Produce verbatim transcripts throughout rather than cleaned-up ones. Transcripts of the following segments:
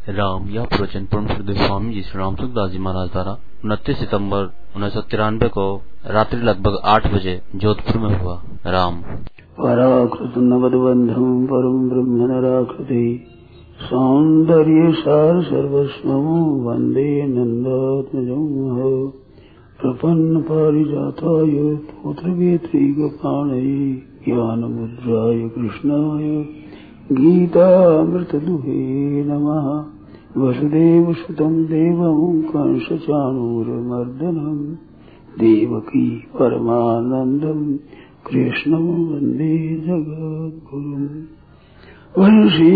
राम यह प्रवचन परम श्रद्धेय स्वामी जी श्री राम सुखदास जी महाराज द्वारा उनतीस सितम्बर उन्नीस सौ तिरानवे को रात्रि लगभग आठ बजे जोधपुर में हुआ। राम पराकृत नवदबंधम परम ब्रह्म नराकृति सौंदर्य सार सर्वस्वं वंदे नंदात्मजं प्रपन्न पारिजाताय पुत्रवेत्री गोपाणये ज्ञानमुद्राय कृष्णाय गीतामृतदुहे नमः। वसुदेव सुतं देवं कंसचाणूरमर्दनं देवकी परमानन्दं कृष्णं वन्दे जगद्गुरुम्। वंशी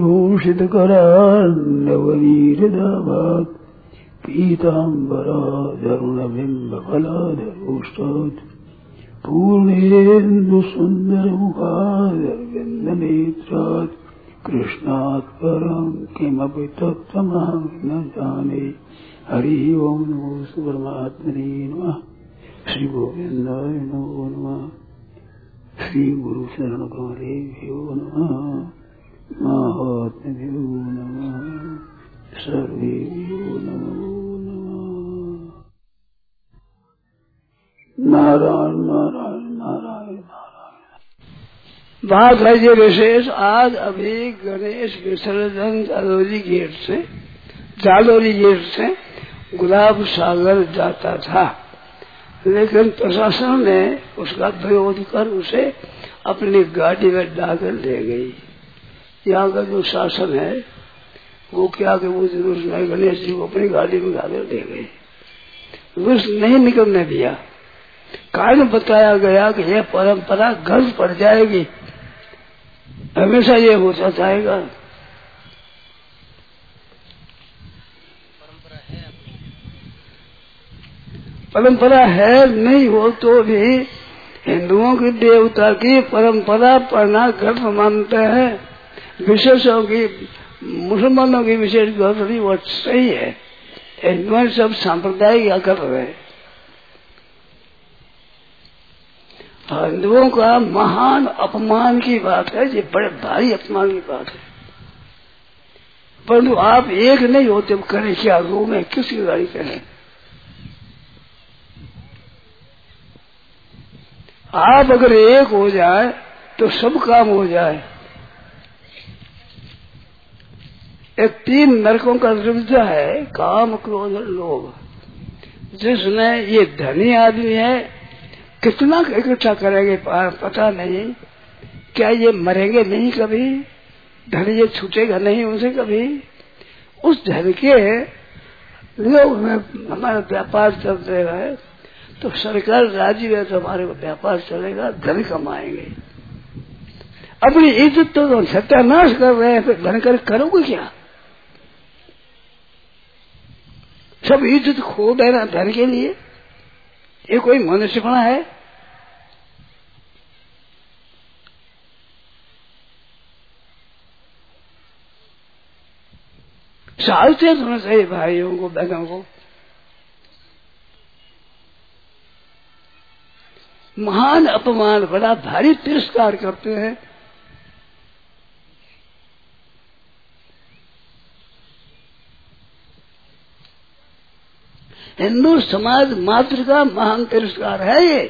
विभूषितकरान्नवनीरदाभात् पीताम्बराधरुणबिम्बफलाधरोष्टात् पूर्णेन्दुसुन्दरमुखादरविन्दनेत्रात् कृष्णात् परं किमपि तत्त्वमहं न जाने। हरि ओं नमो परमात्मने नमः। श्री गोविन्दाय नमो नमः। श्री गुरु शरण कमलेभ्यो नमः। महात्म्यो नमः। सर्वेभ्यो नमो नमः। नारायण नारायण नारायण नारायण। बात है ये विशेष, आज अभी गणेश विसर्जन जालोरी गेट से जालोरी गेट से गुलाब सागर जाता था, लेकिन प्रशासन ने उसका विरोध कर उसे अपनी गाड़ी में डालकर ले गई। यहाँ का जो शासन है वो क्या कि वो जरूर नहीं, गणेश जी को अपनी गाड़ी में डालकर ले गई, विष नहीं निकलने दिया। कारण बताया गया कि यह परंपरा गर्ज पड़ जाएगी, हमेशा ये होता जाएगा। परंपरा है नहीं हो तो भी हिंदुओं की देवता की परंपरा पढ़ना गर्व मानते हैं, विशेषों की मुसलमानों की विशेष गर्व नहीं, वो सही है। हिंदुओं सब सांप्रदायिक गर्व है। हिंदुओं का महान अपमान की बात है, ये बड़े भारी अपमान की बात है। परंतु आप एक नहीं होते, करें क्या? रो में किसकी गाड़ी करें? आप अगर एक हो जाए तो सब काम हो जाए। एक तीन नरकों का विरुद्ध है, काम क्रोध लोभ। जिसमें ये धनी आदमी है, कितना इकट्ठा करेंगे पता नहीं, क्या ये मरेंगे नहीं कभी? धन ये छूटेगा नहीं उनसे कभी? उस धन के लोग में हमारा व्यापार चलते है तो सरकार राजी है तो हमारे व्यापार चलेगा, धन कमाएंगे। अपनी इज्जत तो सत्यानाश कर रहे हैं, फिर धन कर करोगे क्या? सब इज्जत खो देना धन के लिए, ये कोई मनुष्यपना है? सावचेत होना चाहिए भाइयों को, बहनों को। महान अपमान, बड़ा भारी तिरस्कार करते हैं। हिंदू समाज मात्र का महान तिरस्कार है ये।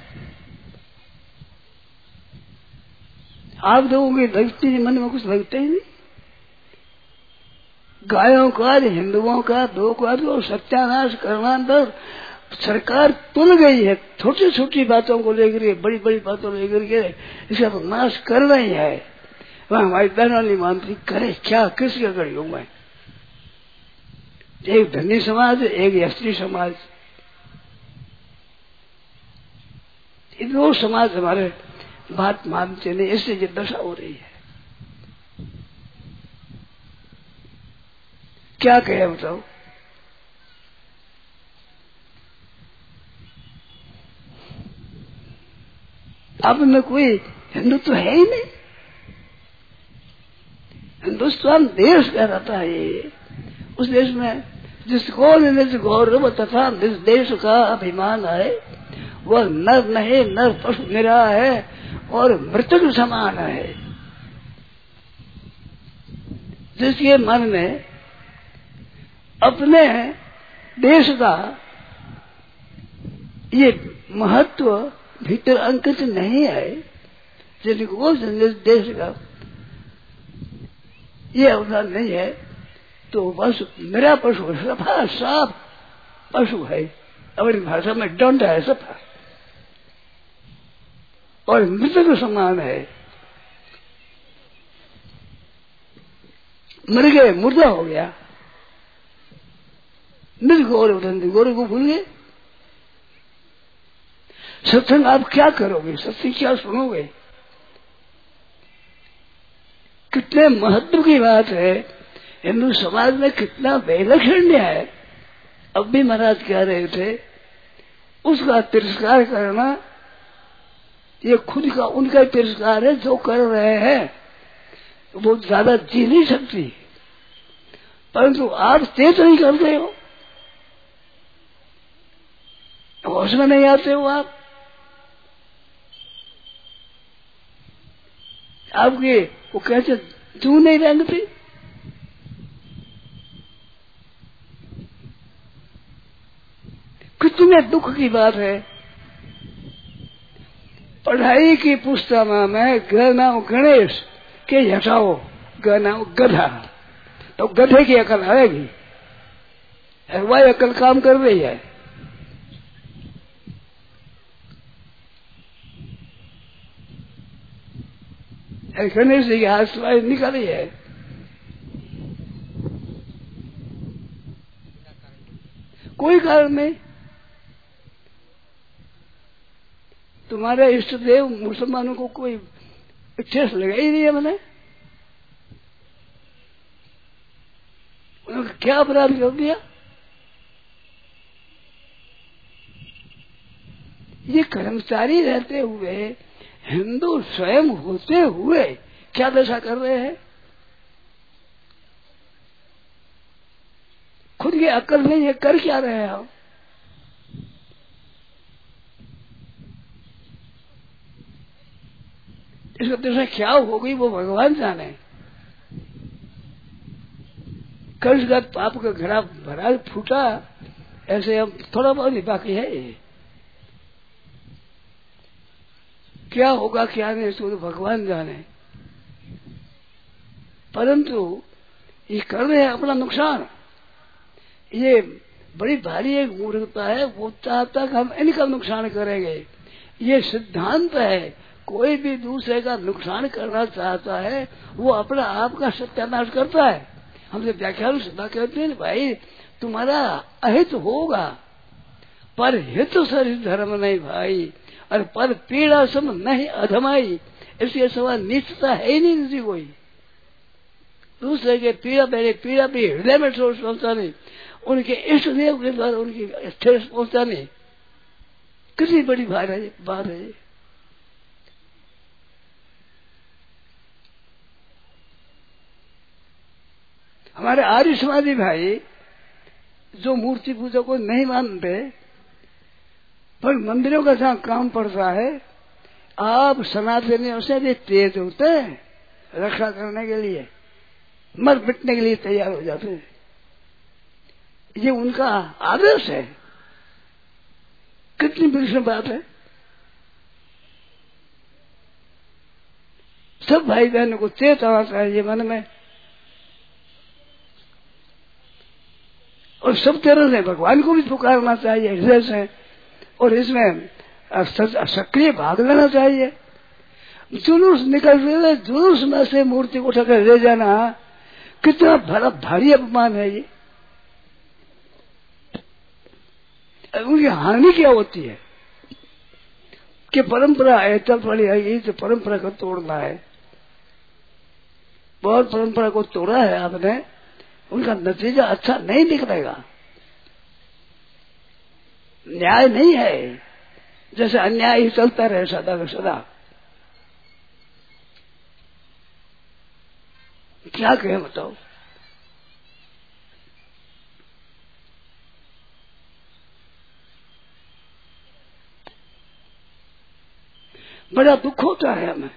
आप लोगों की लगती मन में कुछ लगता ही नहीं। गायों का, हिंदुओं का, दो का भी सत्यानाश करना तो सरकार तुल गई है। छोटी छोटी बातों को लेकर, बड़ी बड़ी बातों को लेकर के इसका तो नाश करना ही है। वह हमारी बहनों नहीं मानती, करे क्या? किसके कड़ी हूं मैं? एक धनी समाज, एक स्त्री समाज, ये दो समाज हमारे बात मानते नहीं, इससे ये दशा हो रही है। क्या कहे बताओ? अब में कोई हिंदुत्व है ही नहीं। हिंदुस्तान देश कहलाता है ये। उस देश में जिसको निज गौरव तथा जिस देश का अभिमान है, वह नर नहीं, नर पशु निरा है और मृतक समान है। जिसके मन में अपने देश का ये महत्व भीतर अंकित नहीं है, जिनको देश का ये अवधान नहीं है, तो बस मेरा पशु सफा साफ पशु है, अपनी भाषा में दंड है सफा, और मृत के समान है। मर गए, मुर्दा हो गया, मृत गौर उठंदी गौर को भूल गए। सत्संग आप क्या करोगे, सत्संग क्या सुनोगे? कितने महत्व की बात है, हिंदू समाज में कितना वैलक्षण्य है। अब भी महाराज कह रहे थे, उसका तिरस्कार करना ये खुद का उनका तिरस्कार है, जो कर रहे हैं वो ज्यादा जी नहीं सकती, परंतु आप तेज नहीं करते हो, होश में नहीं आते हो। आप आपके वो कैसे जू नहीं रेंगती। कितने दुख की बात है। पढ़ाई की पुस्तक में गनाओ गणेश के हटाओ गनाओ गधा, तो गधे की अकल आएगी, वही अकल काम कर रही है। गणेश जी के हाथ से निकाली है। कोई कारण नहीं। तुम्हारे इष्ट देव मुसलमानों को कोई ठेस लगा ही नहीं है। मैंने उन्होंने क्या अपराध कर दिया? ये कर्मचारी रहते हुए, हिंदू स्वयं होते हुए क्या दशा कर रहे हैं? खुद की अक्ल नहीं है, कर क्या रहे हैं आप? इसका दशा क्या हो गई वो भगवान जाने। कर्ज का पाप का घड़ा भरा फूटा, ऐसे हम थोड़ा बहुत ही बाकी है। क्या होगा क्या नहीं इसको तो भगवान जाने, परंतु ये कर रहे हैं अपना नुकसान। ये बड़ी भारी एक मूर्खता है। वो चाहता कि हम इनका नुकसान करेंगे। ये सिद्धांत है, कोई भी दूसरे का नुकसान करना चाहता है वो अपना आप का सत्यानाश करता है। हमसे व्याख्यान सदा कहते हैं भाई तुम्हारा अहित होगा, पर हित सर धर्म नहीं भाई, और पर पीड़ा सम नहीं अधमाई। इसके सवाल नीचता है ही नहीं किसी कोई। दूसरे के पीड़ा मेरे पीड़ा भी हृदय में ठोस पहुंचानी, उनके इष्ट देव के द्वारा उनकी ठेस पहुंचानी कितनी बड़ी बात है बात है। हमारे आर्य समाजी भाई जो मूर्ति पूजा को नहीं मानते, पर मंदिरों का जहाँ काम पड़ता है, आप सनातनियों से भी तेज होते हैं, रक्षा करने के लिए मर मिटने के लिए तैयार हो जाते हैं। ये उनका आदर्श है। कितनी विलक्षण बात है। सब भाई बहनों को चेत आना चाहिए मन में, और सब तरह से भगवान को भी पुकारना चाहिए हृदय से, और इसमें सक्रिय भाग लेना चाहिए। जुलूस निकल रहे, जुलूस में से मूर्ति को उठाकर ले जाना कितना बड़ा भारी अपमान है। ये उनकी हानि क्या होती है कि परंपरा है, चल पड़ी है, यही तो परंपरा को तोड़ना है। बहुत परंपरा को तोड़ा है आपने, उनका नतीजा अच्छा नहीं निकलेगा। न्याय नहीं है, जैसे अन्याय ही चलता रहे सदा का सदा। क्या कहें बताओ। बड़ा दुख होता है हमें।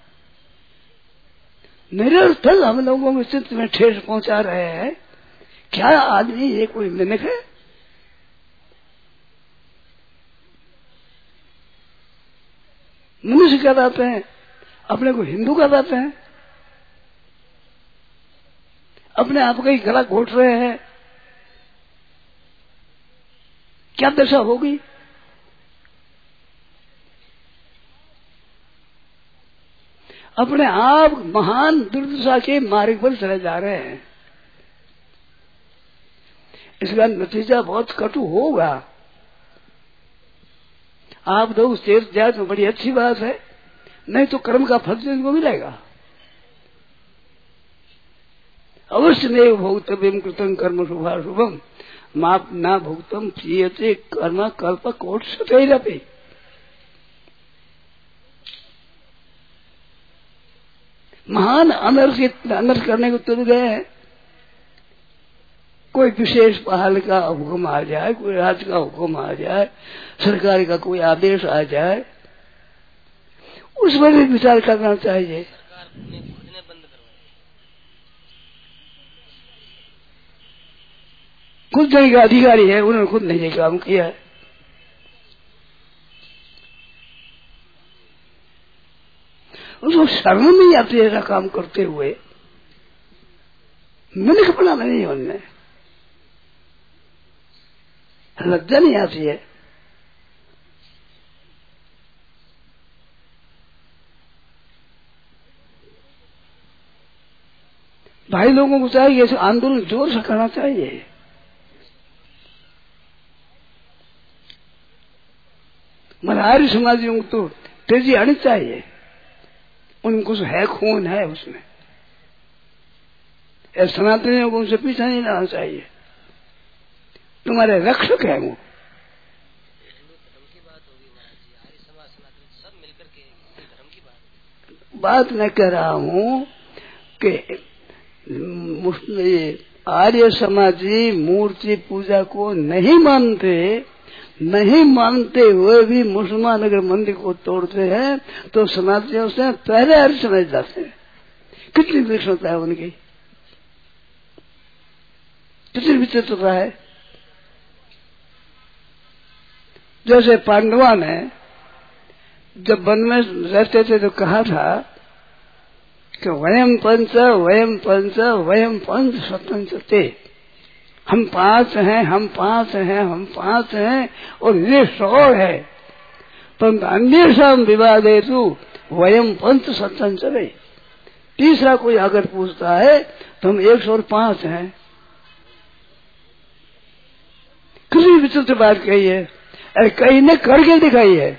निरर्थक हम लोगों के चित्त में ठेस पहुंचा रहे हैं क्या आदमी ये कोई मिनक है? मनुष्य कहलाते हैं, अपने को हिंदू कहलाते हैं, अपने आप का ही गला घोट रहे हैं। क्या दशा होगी? अपने आप महान दुर्दशा के मार्ग पर चले जा रहे हैं। इसका नतीजा बहुत कटु होगा। आप लोग तीर्थ जाए तो बड़ी अच्छी बात है, नहीं तो कर्म का फल तो इनको मिलेगा। अवश्य नहीं भोक्तव्यम कृतं कर्म शुभाशुभम माप ना भुक्तम प्रियते कर्म कल्प कोट सतैरपि। महान अनर्थ अनर्थ करने को तुल गए हैं। कोई विशेष पहल का हुक्म आ जाए, कोई राज का हुक्म आ जाए, सरकार का कोई आदेश आ जाए, उस पर भी विचार करना चाहिए। खुद जन का अधिकारी है, उन्होंने खुद नहीं ये काम किया है। उसको शर्म नहीं आती ऐसा काम करते हुए, मिनख बना नहीं है उनमें, लज्जा नहीं आती है। भाई लोगों को चाहिए ऐसे आंदोलन जोर से करना चाहिए। मरारी समाजियों को तो तेजी आनी चाहिए, उनको है खून है उसमें। सनातनियों को उनसे पीछा नहीं रहना चाहिए, तुम्हारे रक्षक है वो। बात मैं कह रहा हूँ कि आर्य समाजी मूर्ति पूजा को नहीं मानते, नहीं मानते हुए भी मुसलमान अगर मंदिर को तोड़ते हैं तो सनातनियों से पहले आर्य समझ जाते हैं। कितनी विलक्षणता है उनकी, कितनी विचित्रता है। जैसे पांडवा ने जब वन में रहते थे तो कहा था कि वयम पंच वयम पंच वयम पंच स्वतंत्र थे, हम पांच हैं, हम पांच हैं, हम पांच हैं और ये सौ है, परंतु अन्य सब विवाद हेतु वयम पंच स्वतंत्र। तीसरा कोई अगर पूछता है तो हम एक सौ और पांच हैं। किसी विचित्र बात कही है, अरे कहीं ने करके दिखाई है।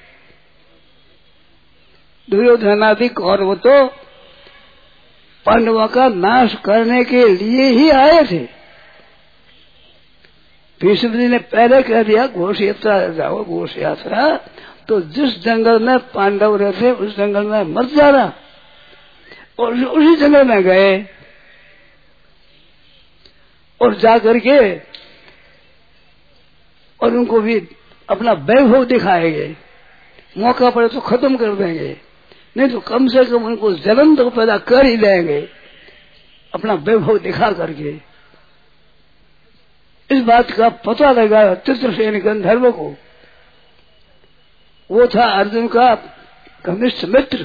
दुर्योधनादि कौरव तो पांडवों का नाश करने के लिए ही आए थे। भीष्म जी ने पहले कह दिया घोष यात्रा जाओ, घोष यात्रा, तो जिस जंगल में पांडव रहते उस जंगल में मत जाना, और उसी जंगल में गए और जाकर के और उनको भी अपना वैभव दिखाएंगे। मौका पड़े तो खत्म कर देंगे, नहीं तो कम से कम उनको जलन तो पैदा कर ही देंगे अपना वैभव दिखा करके। इस बात का पता लगा चित्रसेन गंधर्व को। वो था अर्जुन का घनिष्ठ मित्र।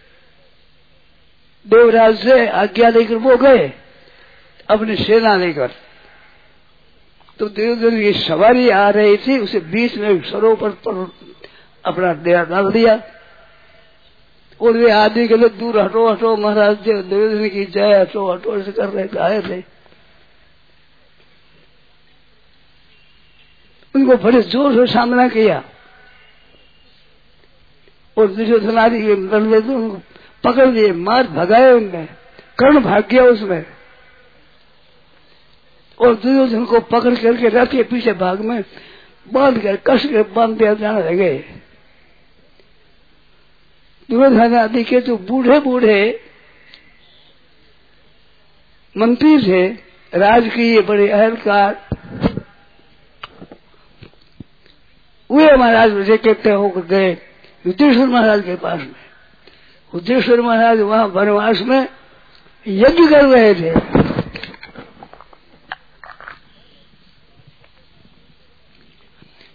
देवराज से आज्ञा लेकर वो गए अपनी सेना लेकर, तो दुर्योधन की सवारी आ रही थी, उसे बीच में सरोवर पर अपना डेरा डाल दिया और वे आदमी के लिए दूर हटो हटो महाराज दुर्योधन की जय, हटो हटो ऐसे कर रहे आए थे। उनको बड़े जोर से सामना किया और दुर्योधन आदि के बदले तो उनको पकड़ लिए, मार भगाए उनने, कर्ण भाग गया उसमें और दुर्योधन को पकड़ करके रथ के पीछे भाग में बांध कर कस के बांध दिया जाने लगे। दुर्योधन आदि के जो बूढ़े बूढ़े मंत्री थे, राजकीय बड़े अहलकार, वे महाराज मुझे कहते होकर गए युधिष्ठिर महाराज के पास में। युधिष्ठिर महाराज वहां वनवास में यज्ञ कर रहे थे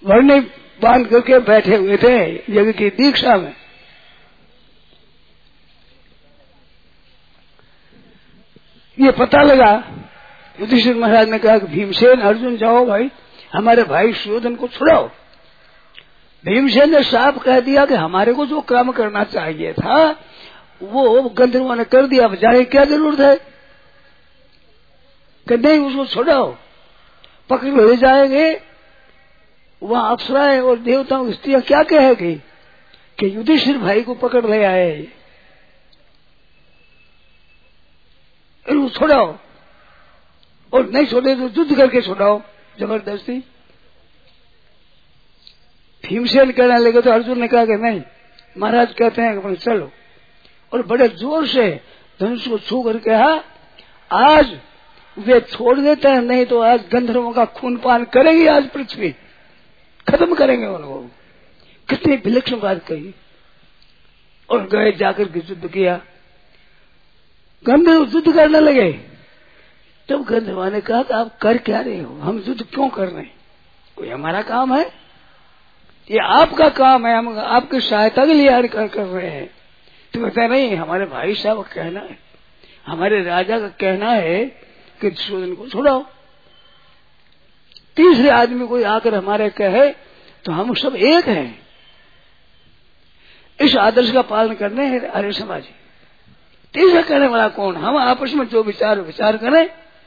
वर्णी बांध करके बैठे हुए थे यज्ञ की दीक्षा में। ये पता लगा, युधिष्ठिर महाराज ने कहा कि भीमसेन अर्जुन जाओ भाई, हमारे भाई सुयोधन को छुड़ाओ। भीमसेन ने साफ कह दिया कि हमारे को जो काम करना चाहिए था वो गंधर्वों ने कर दिया, अब जाने क्या जरूरत है कि नहीं, उसको छुड़ाओ। पकड़ ले जाएंगे, वहां अप्सराएं और देवताओं की स्त्रियां क्या कहेगी कि युधिष्ठिर भाई को पकड़ ले आए, उसको छुड़ाओ, और नहीं छोड़े तो युद्ध करके छुड़ाओ जबरदस्ती। भीमसेन कहने लगे तो अर्जुन ने कहा कि नहीं, महाराज कहते हैं कि चलो, और बड़े जोर से धनुष को छू करके कहा आज वे छोड़ देते हैं, नहीं तो आज गंधर्वों का खून पान करेगी, आज पृथ्वी खत्म करेंगे उनको। कितनी विलक्षण बात कही। और गए जाकर के युद्ध किया, गंधर्व युद्ध करने लगे। तब गंधर्व ने कहा कि आप कर क्या रहे हो, हम युद्ध क्यों कर रहे हैं, कोई हमारा काम है, ये आपका काम है, हम आपकी सहायता के लिए कर, कर रहे हैं। तो कहते नहीं, हमारे भाई साहब का कहना है, हमारे राजा का कहना है कि दुर्योधन को छुड़ाओ। तीसरे आदमी कोई आकर हमारे कहे तो हम सब एक हैं। इस आदर्श का पालन करने है आर्य समाज। तीसरा कहने वाला कौन, हम आपस में जो विचार विचार करें,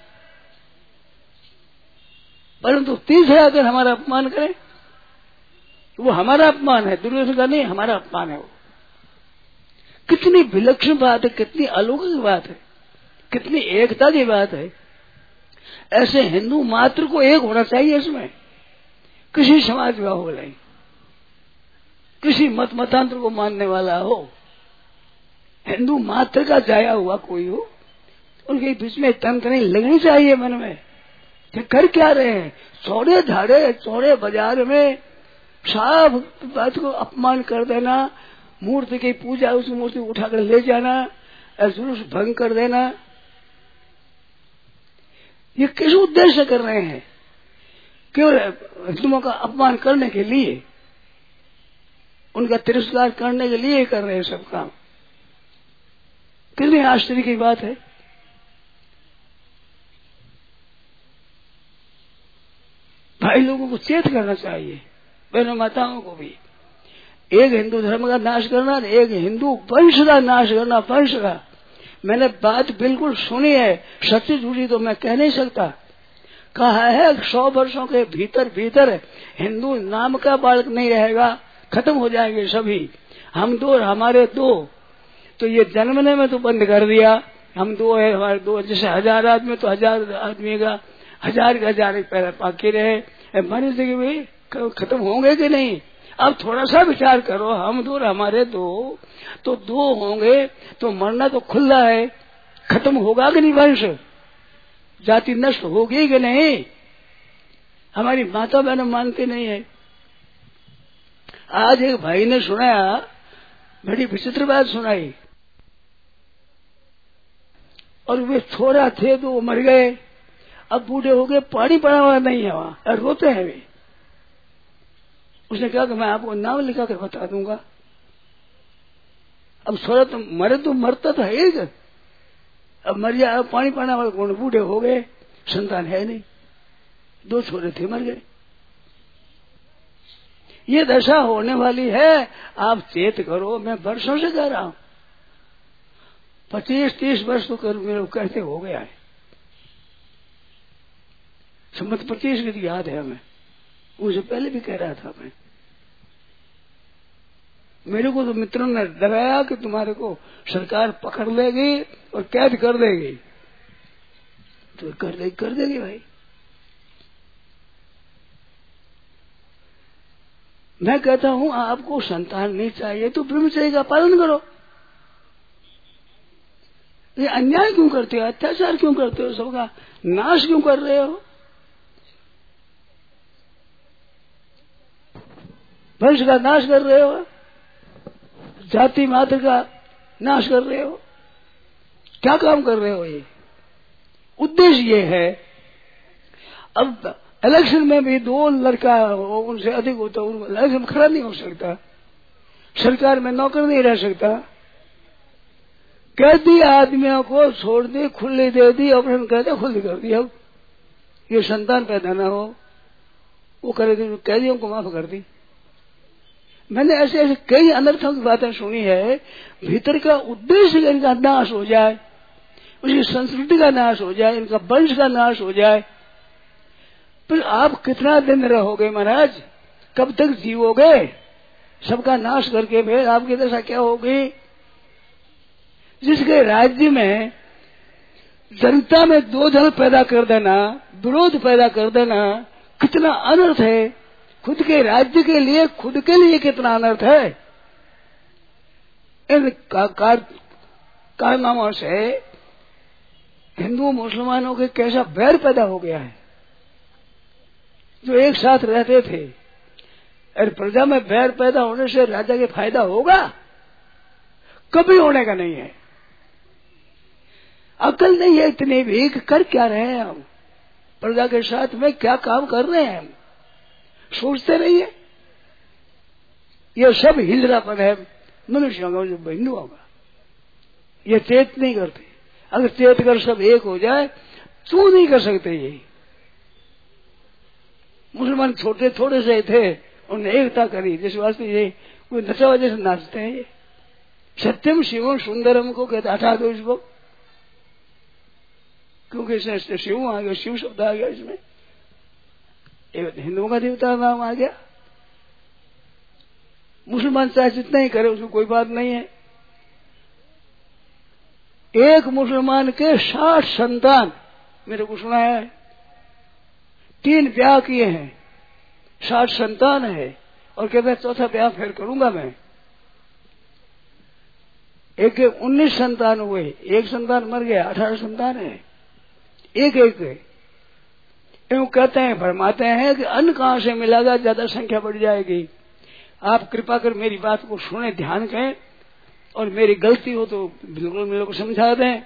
परंतु तीसरे आकर हमारा अपमान करें, वो हमारा अपमान है, दुर्योधन का नहीं, हमारा अपमान है। वो कितनी विलक्षण बात है, कितनी अलौकिक बात है, कितनी एकता की बात है। ऐसे हिंदू मात्र को एक होना चाहिए इसमें, किसी समाज का हो नहीं, किसी मत मतांतर को मानने वाला हो, हिंदू मात्र का जाया हुआ कोई हो, उनके बीच में तंत्र नहीं लगनी चाहिए मन में कि कर क्या रहे हैं। चौड़े धाड़े चौड़े बाजार में साफ बात को अपमान कर देना, मूर्ति की पूजा उस मूर्ति को उठाकर ले जाना, जुलूस भंग कर देना, ये किस उद्देश्य से कर रहे हैं, केवल हिंदुओं का अपमान करने के लिए, उनका तिरस्कार करने के लिए कर रहे हैं सब काम। कितनी आश्चर्य की बात है। भाई लोगों को चेत करना चाहिए, बहनों माताओं को भी। एक हिंदू धर्म का नाश करना, एक हिंदू वंश का नाश करना, वंश का। मैंने बात बिल्कुल सुनी है, सच्ची झूठी तो मैं कह नहीं सकता। कहा है सौ वर्षों के भीतर भीतर हिंदू नाम का बालक नहीं रहेगा, खत्म हो जाएंगे सभी, हम दो हमारे दो। तो ये जन्मने में तो बंद कर दिया, हम दो है हमारे दो, जैसे हजार आदमी तो हजार आदमी का हजार के हजार पैदा बाकी रहे, मरे थे भाई खत्म होंगे कि नहीं। अब थोड़ा सा विचार करो, हम दो हमारे दो, तो दो होंगे तो मरना तो खुला है, खत्म होगा कि नहीं, वंश जाति नष्ट होगी कि नहीं। हमारी माता बहन मानते नहीं है। आज एक भाई ने सुनाया, बड़ी विचित्र बात सुनाई, और वे छोरा थे तो वो मर गए, अब बूढ़े हो गए, पानी पड़ा हुआ नहीं है वहां, रोते हैं वे। उसने कहा कि मैं आपको नाम लिखा कर बता दूंगा। अब छोरा तो मरे तो मरता तो है ही, अब मर जाए, पानी पाना वाले कौन, बूढ़े हो गए, संतान है नहीं, दो छोरे थे मर गए। ये दशा होने वाली है, आप चेत करो। मैं वर्षों से कह रहा हूं, पच्चीस तीस वर्ष तो कर मेरे कहते हो गया है, सम्मत पच्चीस की याद है हमें, उससे पहले भी कह रहा था मैं। मेरे को तो मित्रों ने डराया कि तुम्हारे को सरकार पकड़ लेगी और कैद कर देगी, तो कर देगी कर देगी भाई। मैं कहता हूं आपको संतान नहीं चाहिए तो ब्रह्मचर्य का पालन करो। ये अन्याय क्यों करते हो, अत्याचार क्यों करते हो, सबका नाश क्यों कर रहे हो, वंश का नाश कर रहे हो, जाति मात्र का नाश कर रहे हो, क्या काम कर रहे हो। ये उद्देश्य ये है। अब इलेक्शन में भी दो लड़का हो उनसे अधिक होता है, उनको इलेक्शन में खड़ा नहीं हो सकता, सरकार में नौकर नहीं रह सकता। कैदी आदमियों को छोड़ दी, खुली दे दी, ऑपरेशन कर दिया, खुली कर दिया। अब ये संतान पैदा न हो वो करे दी, कैदियों को माफ कर दी। मैंने ऐसे ऐसे कई अनर्थों की बातें सुनी है। भीतर का उद्देश्य इनका नाश हो जाए, उसकी संस्कृति का नाश हो जाए, इनका वंश का नाश हो जाए। पर आप कितना दिन रहोगे महाराज, कब तक जीवोगे? सबका नाश करके फिर आपकी दशा क्या होगी? जिसके राज्य में जनता में दो जल पैदा कर देना, विरोध पैदा कर देना, कितना अनर्थ है। खुद के राज्य के लिए, खुद के लिए कितना अनर्थ है। इन कारनामों से हिंदू मुसलमानों के कैसा बैर पैदा हो गया है। जो एक साथ रहते थे, और प्रजा में बैर पैदा होने से राजा के फायदा होगा? कभी होने का नहीं है। अकल नहीं है इतनी भी कि कर क्या रहे हैं हम, प्रजा के साथ में क्या काम कर रहे हैं हम, सोचते नहीं है। यह सब हिंद्रापन है मनुष्यों का, जो हिंदुओं का। ये चेत नहीं करते। अगर चेत कर सब एक हो जाए तो नहीं कर सकते। ये मुसलमान छोटे थोड़े से थे, उन्होंने एकता करी, जिस वास्ते ये कोई नशा वजह से नाचते हैं। ये सत्यम शिवम सुंदरम को कहते, हटा दो इसको, क्योंकि इसमें शिव आ गया, शिव शब्द आ गया इसमें, हिंदुओं का देवता नाम आ गया। मुसलमान चाहे जितना ही करे उसमें कोई बात नहीं है। एक मुसलमान के साठ संतान मेरे को सुना है, तीन ब्याह किए हैं, साठ संतान है, और कहते हैं चौथा ब्याह फिर करूंगा मैं। एक एक उन्नीस संतान हुए, एक संतान मर गया, अठारह संतान है, एक एक है। यूं कहते हैं, फरमाते हैं कि अन्न कहां से मिलेगा, ज्यादा संख्या बढ़ जाएगी। आप कृपा कर मेरी बात को सुने, ध्यान करें, और मेरी गलती हो तो बिल्कुल मेरे को समझा दें।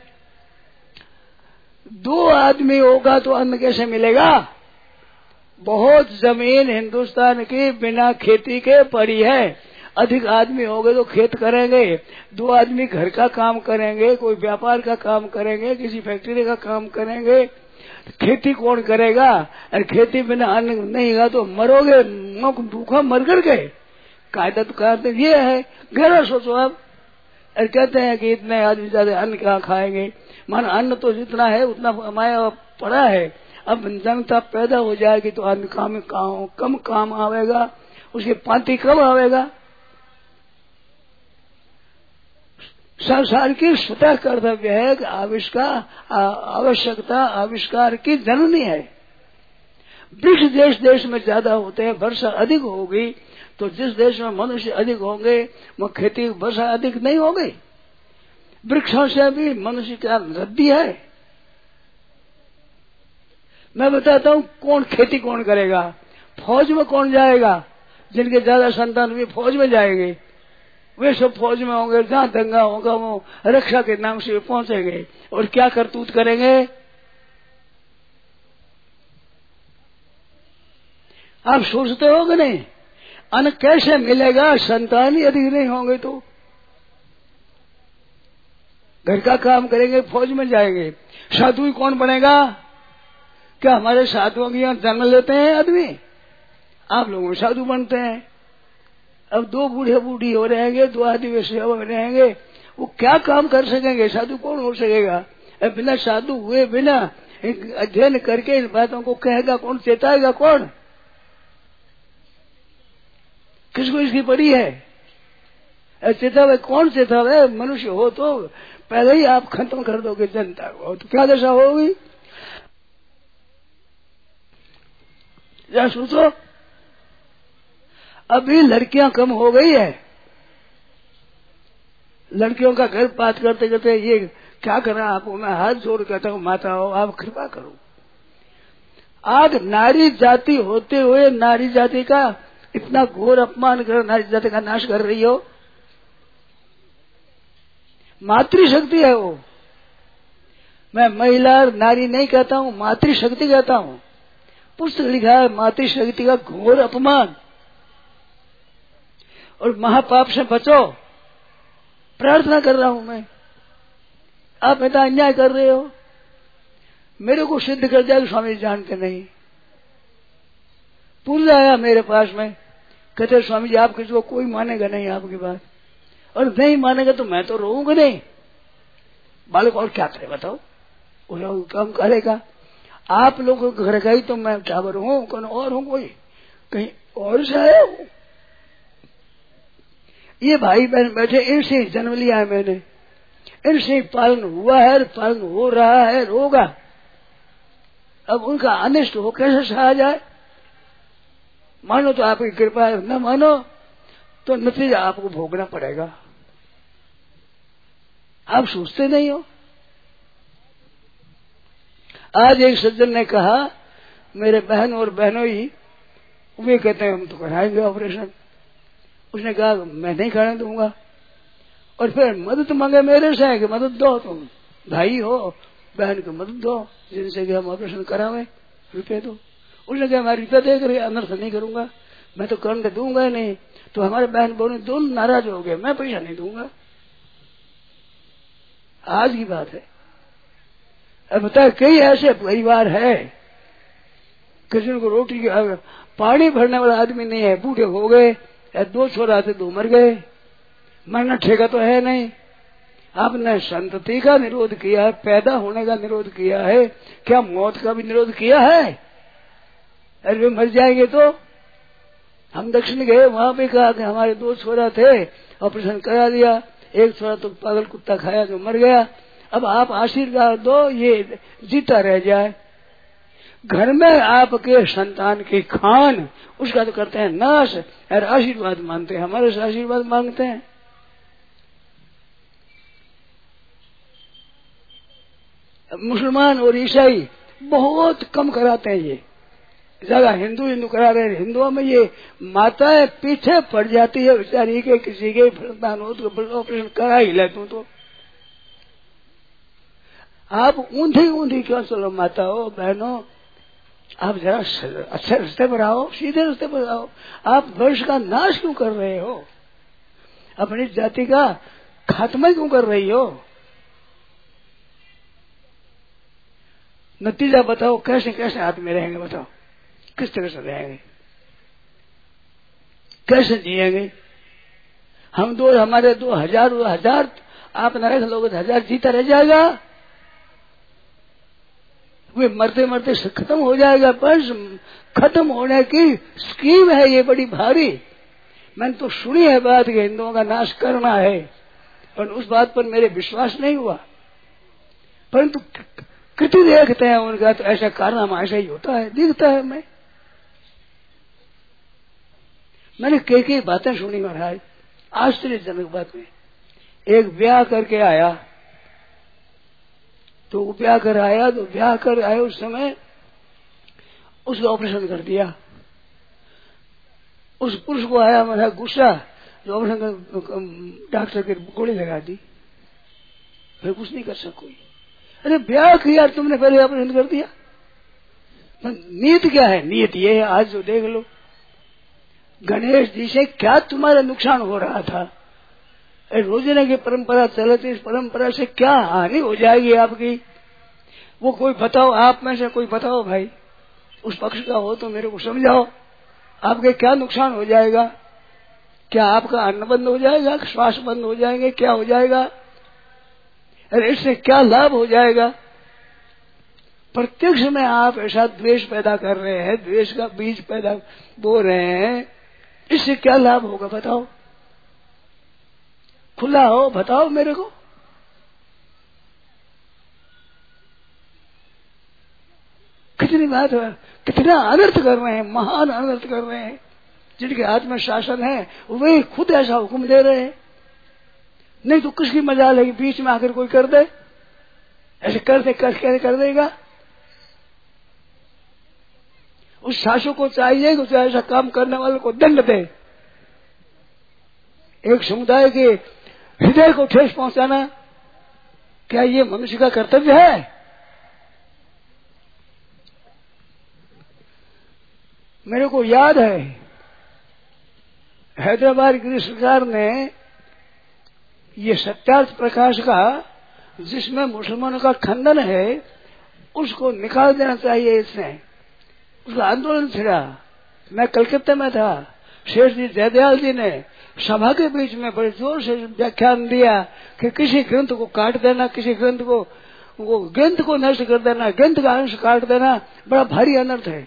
दो आदमी होगा तो अन्न कैसे मिलेगा? बहुत जमीन हिंदुस्तान की बिना खेती के पड़ी है। अधिक आदमी हो गए तो खेत करेंगे, दो आदमी घर का काम करेंगे, कोई व्यापार का काम करेंगे, किसी फैक्ट्री का काम करेंगे। खेती कौन करेगा? और खेती बिना अन्न नहीं होगा तो मरोगे, भूखा मर कर गए। कायदा तो कहते ये है, गहरा सोचो आप। और कहते हैं कि इतने आदमी ज्यादा अन्न क्या खाएंगे? मान अन्न तो जितना है उतना माया पड़ा है। अब जनता पैदा हो जाएगी तो आदमी काम में काम, कम काम आवेगा, उसके पांति कम आवेगा। संसार की स्वतः कर्तव्य है कि आविष्कार, आवश्यकता आविष्कार की जननी है। वृक्ष देश देश में ज्यादा होते हैं, वर्षा अधिक होगी तो जिस देश में मनुष्य अधिक होंगे वो खेती वर्षा अधिक नहीं होगी। वृक्षों से भी मनुष्य क्या वृद्धि है। मैं बताता हूँ कौन खेती कौन करेगा। फौज में कौन जाएगा? जिनके ज्यादा संतान भी फौज में जाएंगे, वे सब फौज में होंगे। जहाँ दंगा होगा वो रक्षा के नाम से पहुंचेंगे और क्या करतूत करेंगे। आप सोचते हो कि नहीं? अन्न कैसे मिलेगा? संतान ही अधिक नहीं होंगे तो घर का काम करेंगे, फौज में जाएंगे। साधु ही कौन बनेगा? क्या हमारे साधुओं के यहाँ जन्म लेते हैं आदमी? आप लोगों साधु बनते हैं। अब दो बूढ़े बूढ़ी हो रहेंगे, दो आदमी सेवा में रहेंगे, वो क्या काम कर सकेंगे? साधु कौन हो सकेगा? बिना साधु हुए, बिना अध्ययन करके इन बातों को कहेगा कौन? चेताएगा कौन? किसको इसकी पड़ी है? चेतावे कौन? चेतावे मनुष्य हो तो पहले ही आप खत्म कर दोगे जनता को, तो क्या दशा होगी? या सोचो, अभी लड़कियां कम हो गई है। लड़कियों का घर बात करते करते ये क्या करना आपको? मैं हाथ जोड़ कहता हूँ, माता हो आप कृपा करो। आज नारी जाति होते हुए नारी जाति का इतना घोर अपमान कर, नारी जाति का नाश कर रही हो। मातृशक्ति है वो। मैं महिला नारी नहीं कहता हूँ, मातृशक्ति कहता हूँ। पुस्तक लिखा है मातृ शक्ति का घोर अपमान और महापाप से बचो। प्रार्थना कर रहा हूं मैं, आप इतना अन्याय कर रहे हो, मेरे को सिद्ध कर जाएगा। स्वामी जी जानते नहीं। पूर्व आया मेरे पास में, कहते स्वामी जी आप किसी को कोई मानेगा नहीं आपकी बात, और नहीं मानेगा तो मैं तो रोऊंगा नहीं। बालक और क्या करे बताओ, वो काम करेगा। आप लोगों के घर गई तो मैं टावर हूं, कौन और हूं, कोई कहीं और से आया हूं। ये भाई बहन बैठे, इनसे जन्म लिया है मैंने, इनसे पालन हुआ है, पालन हो रहा है, होगा। अब उनका अनिष्ट हो कैसे सहा जाए। मानो तो आपकी कृपा है, न मानो तो नतीजा आपको भोगना पड़ेगा। आप सोचते नहीं हो। आज एक सज्जन ने कहा, मेरे बहन और बहनों ही वे कहते हैं हम तो कराएंगे ऑपरेशन। उसने कहा मैं नहीं कराने दूंगा, और फिर मदद मांगे मेरे से कि मदद दो, तुम भाई हो, बहन को मदद दो जिनसे कि हम ऑपरेशन करावे, रुपये दो। उसने कहा मैं रुपया दे कर अनर्थ नहीं करूंगा, मैं तो करने दूंगा ही नहीं। तो हमारे बहन बहन दोनों नाराज हो गए, मैं पैसा नहीं दूंगा। आज की बात है। अब बता, कई ऐसे परिवार है किसी को रोटी पानी भरने वाला आदमी नहीं है, बूढ़े हो गए, दो छोरा थे दो मर गए, मरना ठेका तो है नहीं। आपने संतति का निरोध किया है, पैदा होने का निरोध किया है, क्या मौत का भी निरोध किया है? अरे वे मर जाएंगे तो। हम दक्षिण गए, वहां पे कहा कि हमारे दो छोरा थे, ऑपरेशन करा दिया, एक छोरा तो पागल कुत्ता खाया जो मर गया। अब आप आशीर्वाद दो ये जीता रह जाए। घर में आपके संतान की खान उसका तो करते हैं नाश, और आशीर्वाद मानते हैं, हमारे से आशीर्वाद मांगते हैं। मुसलमान और ईसाई बहुत कम कराते हैं, ये ज्यादा हिंदू हिंदू करा रहे हैं। हिंदुओं में ये माताएं पीछे पड़ जाती है बेचारी के, किसी के संतान हो तो ऑपरेशन करा ही ले तू तो। आप ऊंधी ऊंधी क्यों चलो माता हो बहनों, आप जरा अच्छे रास्ते पर आओ, सीधे रास्ते पर आओ। आप वंश का नाश क्यों कर रहे हो, अपनी जाति का खात्मा क्यों कर रही हो? नतीजा बताओ, कैसे कैसे आदमी रहेंगे बताओ, किस तरह से रहेंगे, कैसे जिएंगे? हम दो हमारे दो हजार हजार आप न रख लोगे तो हजार जीता रह जाएगा, वे मरते मरते खत्म हो जाएगा। पर खत्म होने की स्कीम है ये बड़ी भारी। मैंने तो सुनी है बात कि हिंदुओं का नाश करना है, और उस बात पर मेरे विश्वास नहीं हुआ, परंतु कृति देखते हैं उनका तो ऐसा कारनामा ऐसा ही होता है, दिखता है। मैं मैंने कई कई बातें सुनी महाराज, आश्चर्यजनक बात में। एक ब्याह करके आया तो ब्याह कर आया तो ब्याह कर आए उस समय उसका ऑपरेशन कर दिया। उस पुरुष को आया मेरा गुस्सा, जो ऑपरेशन डॉक्टर के गोली लगा दी, फिर कुछ नहीं कर सका कोई। अरे ब्याह किया तुमने, पहले ऑपरेशन कर दिया। नीयत क्या है? नीयत ये है, आज जो देख लो गणेश जी से क्या तुम्हारा नुकसान हो रहा था। रोजाना की परंपरा चलती, इस परंपरा से क्या हानि हो जाएगी आपकी? वो कोई बताओ, आप में से कोई बताओ भाई, उस पक्ष का हो तो मेरे को समझाओ, आपके क्या नुकसान हो जाएगा? क्या आपका अन्न बंद हो जाएगा, श्वास बंद हो जाएंगे, क्या हो जाएगा? अरे इससे क्या लाभ हो जाएगा? प्रत्यक्ष में आप ऐसा द्वेष पैदा कर रहे हैं, द्वेष का बीज पैदा बो रहे हैं, इससे क्या लाभ होगा बताओ? खुला हो बताओ मेरे को। कितनी बात है, कितना अनर्थ कर रहे हैं, महान अनर्थ कर रहे हैं। जिनके हाथ में शासन है वे खुद ऐसा हुक्म दे रहे हैं, नहीं तो किसकी मजाल है कि बीच में आकर कोई कर दे? ऐसे करते कैसे कर देगा? उस शासक को चाहिए कि उसे ऐसा काम करने वाले को दंड दे। एक समुदाय के हृदय को ठेस पहुंचाना क्या ये मनुष्य का कर्तव्य है? मेरे को याद है हैदराबाद की सरकार ने ये सत्यार्थ प्रकाश का, जिसमें मुसलमानों का खंडन है, उसको निकाल देना चाहिए। इसने उसका आंदोलन छिड़ा। मैं कलकत्ता में था, शेष जी जयदयाल जी ने सभा के बीच में बड़े जोर से व्याख्यान दिया कि किसी ग्रंथ को काट देना, किसी ग्रंथ को वो ग्रंथ को नष्ट कर देना, ग्रंथ का अंश काट देना बड़ा भारी अनर्थ है।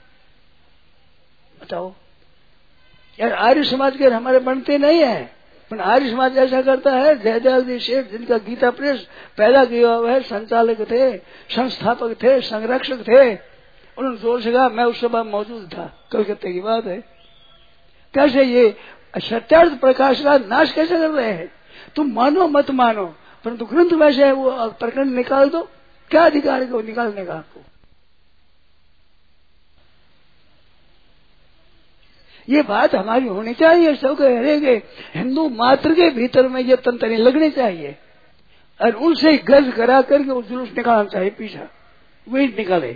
बताओ यार, आर्य समाज के हमारे बनते नहीं है, पर आर्य समाज ऐसा करता है। जयदयाल जी शेठ, जिनका गीता प्रेस पैदा किया हुआ है, संचालक थे, संस्थापक थे, संरक्षक थे, उन्होंने जोर से कहा, मैं उस सभा में मौजूद था, कलकत्ते की बात है। कैसे ये सत्यार्थ प्रकाश का नाश कैसे कर रहे हैं? तुम मानो मत मानो, परंतु ग्रंथ वैसे है, वो प्रकरण निकाल दो। क्या अधिकार है वो निकालने का आपको? ये बात हमारी होनी चाहिए। सबके रहेंगे हिंदू मात्र के भीतर में ये तंतनी लगनी चाहिए और उनसे गर्ज करा करके वो जुलूस निकालना चाहिए पीछा, वही निकाले।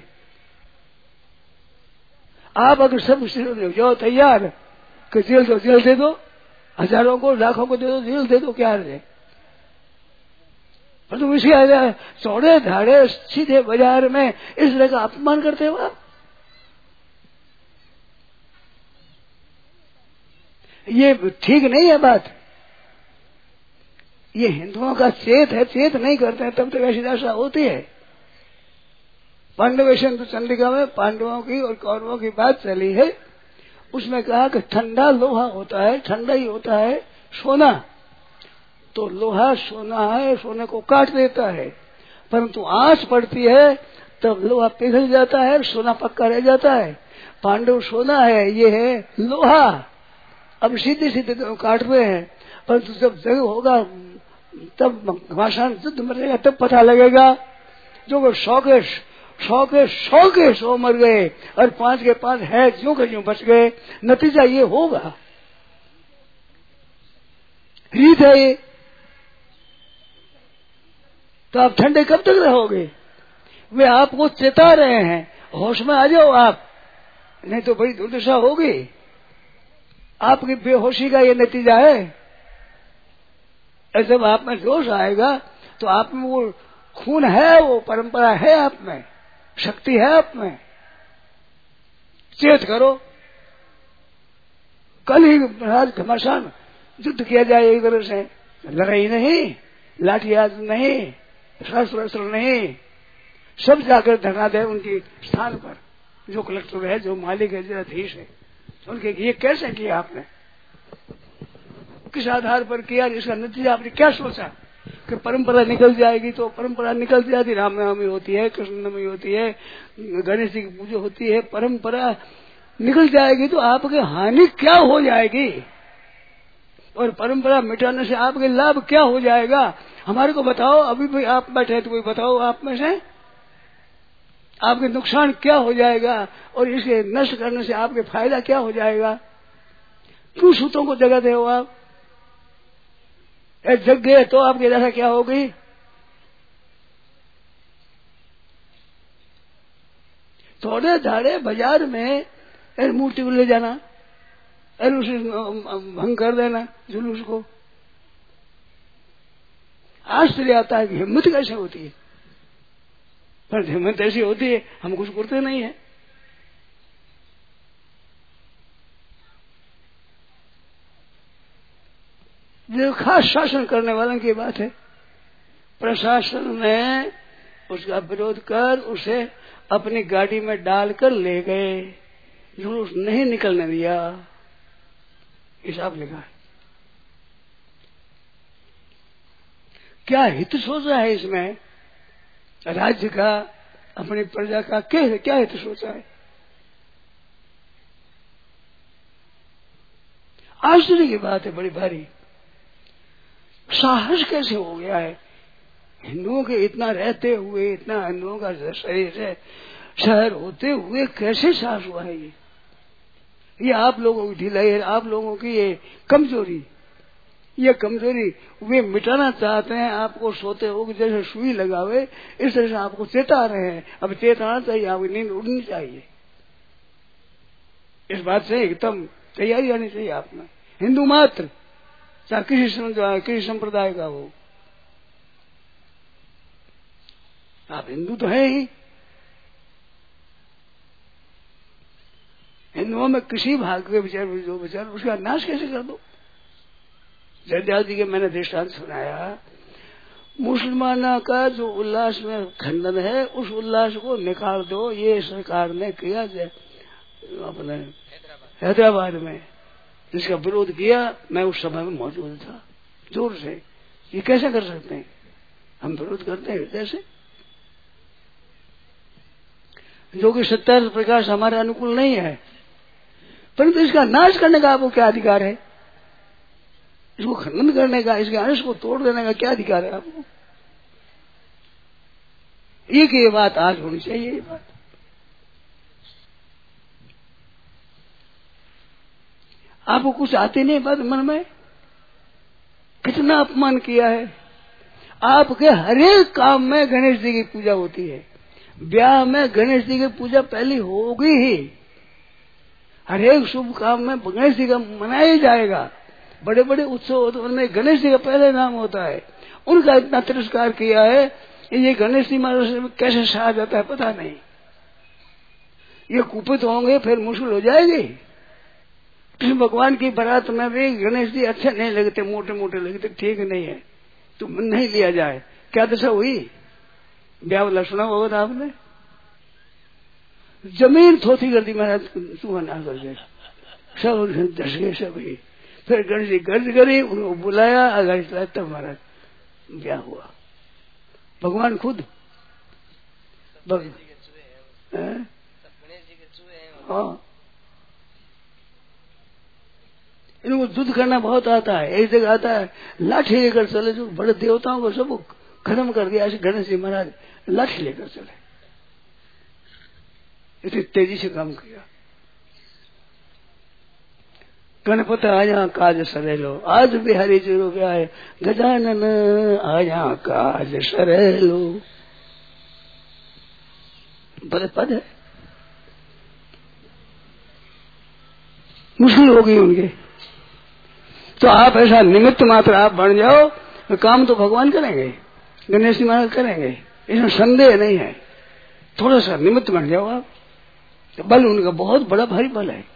आप अगर सब जाओ तैयार कि जेल दो, जेल दे दो, हजारों को लाखों को दे दो, जेल दे दो, क्या है? पर तुम इसी चौड़े धाड़े सीधे बाजार में इस तरह का अपमान करते हो आप। ये ठीक नहीं है बात। ये हिंदुओं का चेत है, चेत नहीं करते हैं तब तक ऐसी दशा होती है। पांडव तो चंडिका में पांडवों की और कौरवों की बात चली है, उसमें कहा कि ठंडा लोहा होता है, ठंडा ही होता है सोना, तो लोहा सोना है, सोने को काट देता है, परंतु आंच पड़ती है तब लोहा पिघल जाता है, सोना पक्का रह जाता है। पांडव सोना है, ये है लोहा। अब सीधे सीधे तो काट रहे हैं, परंतु जब जग होगा तब घमासान युद्ध मरेगा, तब पता लगेगा। जो सौ के सौ के सौ के सौ मर गए और पांच के पांच है ज्यों के ज्यों बच गए, नतीजा ये होगा। रीत है ये। तो आप ठंडे कब तक रहोगे? वे आपको चेता रहे हैं, होश में आ जाओ आप, नहीं तो बड़ी दुर्दशा होगी। आपकी बेहोशी का ये नतीजा है। जब आप में जोश आएगा तो आप में वो खून है, वो परंपरा है, आप में शक्ति है, आप में चेत करो। कल ही महाराज घमासान युद्ध किया जाए, एक तरह से लड़ाई नहीं, लाठियाज नहीं, शस्त्र वस्त्र नहीं, सब जाकर धरना दे उनकी स्थान पर, जो कलेक्टर है, जो मालिक है, जो अधीश है, उनके ये कैसे किया आपने, किस आधार पर किया, इसका नतीजा आपने क्या सोचा कि परंपरा निकल जाएगी? तो परंपरा निकल जाती, रामनवमी होती है, कृष्णनवमी होती है, गणेश जी की पूजा होती है, परंपरा निकल जाएगी तो आपकी हानि क्या हो जाएगी और परंपरा मिटाने से आपके लाभ क्या हो जाएगा? हमारे को बताओ। अभी भी आप बैठे तो कोई बताओ आप में से आपके नुकसान क्या हो जाएगा और इसे नष्ट करने से आपके फायदा क्या हो जाएगा? क्यों सूतों को जगह दे हो आप? जग गए तो आपकी दशा क्या होगी? थोड़े धाड़े बाजार में मूर्ति को ले जाना और उसे भंग कर देना, जुलूस को। आश्चर्य आता है कि हिम्मत कैसे होती है, पर हिम्मत ऐसी होती है, हम कुछ करते नहीं है। जो खास शासन करने वालों की बात है, प्रशासन ने उसका विरोध कर उसे अपनी गाड़ी में डालकर ले गए, जुलूस नहीं निकलने दिया, हिसाब लिखा है। क्या हित सोचा है इसमें राज्य का, अपनी प्रजा का? क्या क्या हित सोचा है? आश्चर्य की बात है, बड़ी भारी। साहस कैसे हो गया है हिंदुओं के, इतना रहते हुए, इतना हिंदुओं का शरीर है, शहर होते हुए कैसे साहस हुआ है? ये ये आप लोगों की ढिलाई है, आप लोगों की ये कमजोरी, ये कमजोरी वे मिटाना चाहते हैं। आपको सोते हो कि जैसे सुई लगावे, इस तरह से आपको चेता रहे हैं। अब चेताना चाहिए, आपकी नींद उड़नी चाहिए। इस बात से एकदम तैयारी आनी चाहिए आप में। हिंदू मात्र, चाहे किसी किसी संप्रदाय का हो, आप हिंदू तो है ही। हिंदुओं में किसी भाग के विचार जो विचार उसका नाश कैसे कर दो। जयदयाल जी के मैंने दृष्टांत सुनाया, मुसलमानों का जो उल्लास में खंडन है उस उल्लास को निकाल दो। ये सरकार ने किया अपने हैदराबाद में, जिसका विरोध किया, मैं उस समय में मौजूद था जोर से। ये कैसे कर सकते हैं? हम विरोध करते हैं हृदय से, जो कि सत्य प्रकाश हमारे अनुकूल नहीं है, परंतु इसका नाश करने का आपको क्या अधिकार है? इसको खंडन करने का, इसके अंश को तोड़ देने का क्या अधिकार है आपको? एक ये बात आज होनी चाहिए। ये बात आपको कुछ आते नहीं बात मन में, कितना अपमान किया है। आपके हरेक काम में गणेश जी की पूजा होती है, ब्याह में गणेश जी की पूजा पहले होगी ही, हरेक शुभ काम में गणेश जी का मनाया जाएगा। बड़े बड़े उत्सव होते हैं उनमें गणेश जी का पहले नाम होता है। उनका इतना तिरस्कार किया है, ये गणेश जी महाराज कैसे सहा जाता है पता नहीं। ये कुपित होंगे फिर मुश्किल हो जाएगी। कृष्ण भगवान की बारात में भी गणेश जी अच्छे नहीं लगते, मोटे मोटे लगते, ठीक नहीं है तो नहीं लिया जाए। क्या दशा हुई? ब्याह वाला सुना होगा था आपने, जमीन थोथी कर दी महाराज, सुहाना करके सब दस गए सभी। फिर गणेश जी गर्ज करी, उनको बुलाया, आगाज लाया, तब महाराज ब्याह हुआ। भगवान खुद भग... हाँ, इनको युद्ध करना बहुत आता है। एक जगह आता है लाठी लेकर चले, जो बड़े देवताओं को सब खत्म कर दिया। ऐसे गणेश जी महाराज लाठी लेकर चले, इतनी तेजी से काम किया। गणपति आया काज सरेलो, आज बिहारी जी रो गया है, गजानन आया काज सरेलो। बड़े पद है, मुश्किल हो गई उनके। तो आप ऐसा निमित्त मात्र आप बन जाओ, तो काम तो भगवान करेंगे, गणेश जी महाराज करेंगे, इसमें संदेह नहीं है। थोड़ा सा निमित्त बन जाओ आप, तो बल उनका बहुत बड़ा भारी बल है।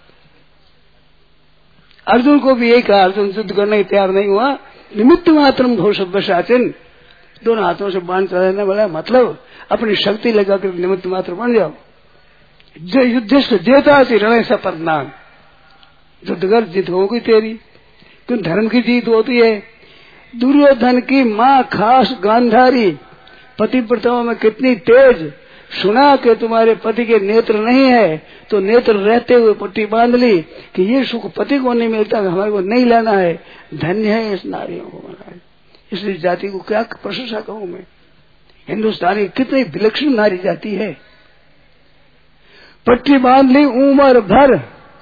अर्जुन को भी यही कहा, अर्जुन युद्ध करने की तैयार नहीं हुआ, निमित्त मात्रम भव सभ्य साचिन, दोनों हाथों से बाण चलाने वाला, मतलब अपनी शक्ति लगाकर निमित्त मात्र बन जाओ। जो युद्ध देता थी रण सपरनाम, युद्ध कर जीत होगी तेरी, क्यों धर्म की जीत होती है। दुर्योधन की माँ खास गांधारी पति प्रथाओं में कितनी तेज, सुना कि तुम्हारे पति के नेत्र नहीं है तो नेत्र रहते हुए पट्टी बांध ली कि ये सुख पति को नहीं मिलता, हमारे को नहीं लेना है। धन्य है इस नारियों को महाराज। इसलिए जाति को क्या प्रशंसा कहूं मैं, हिंदुस्तानी कितनी विलक्षण नारी जाति है। पट्टी बांध ली उम्र भर,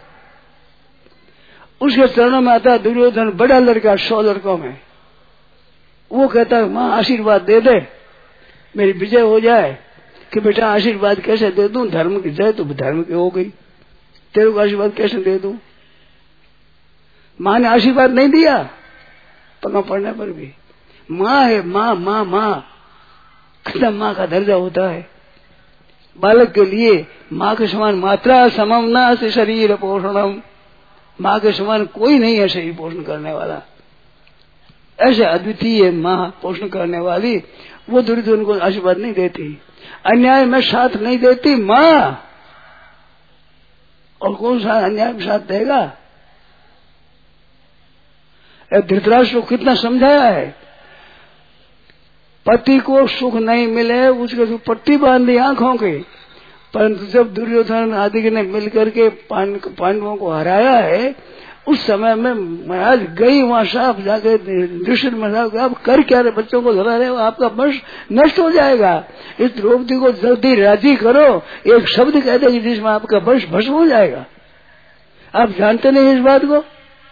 उसके चरणों में आता दुर्योधन, बड़ा लड़का सौ लड़कों में, वो कहता है माँ आशीर्वाद दे दे, मेरी विजय हो जाए। कि बेटा आशीर्वाद कैसे दे दूं, धर्म की जय तो धर्म की हो गई, तेरे को आशीर्वाद कैसे दे दूं। माँ ने आशीर्वाद नहीं दिया, पगा पड़ने पर भी। माँ है, माँ माँ माँ, कितना माँ का दर्जा होता है बालक के लिए। माँ के समान मात्रा समम न से शरीर पोषणम, माँ के समान कोई नहीं है शरीर पोषण करने वाला। ऐसे अद्वितीय माँ पोषण करने वाली, वो दुर्योधन को आशीर्वाद नहीं देती, अन्याय में साथ नहीं देती माँ। और कौन सा अन्याय में साथ देगा? धृतराष्ट्र को कितना समझाया है, पति को सुख नहीं मिले उसके जो पट्टी बांध दी आंखों की। परंतु जब दुर्योधन आदि ने मिलकर के पांडवों को हराया है, उस समय में महाराज गई वहां साफ जाके दृश्य में, आप कर क्या रहे, बच्चों को धरा रहे हो, आपका वंश नष्ट हो जाएगा। इस द्रौपदी को जल्दी राजी करो, एक शब्द कह देगी जिसमें आपका वंश भस्म हो जाएगा। आप जानते नहीं इस बात को।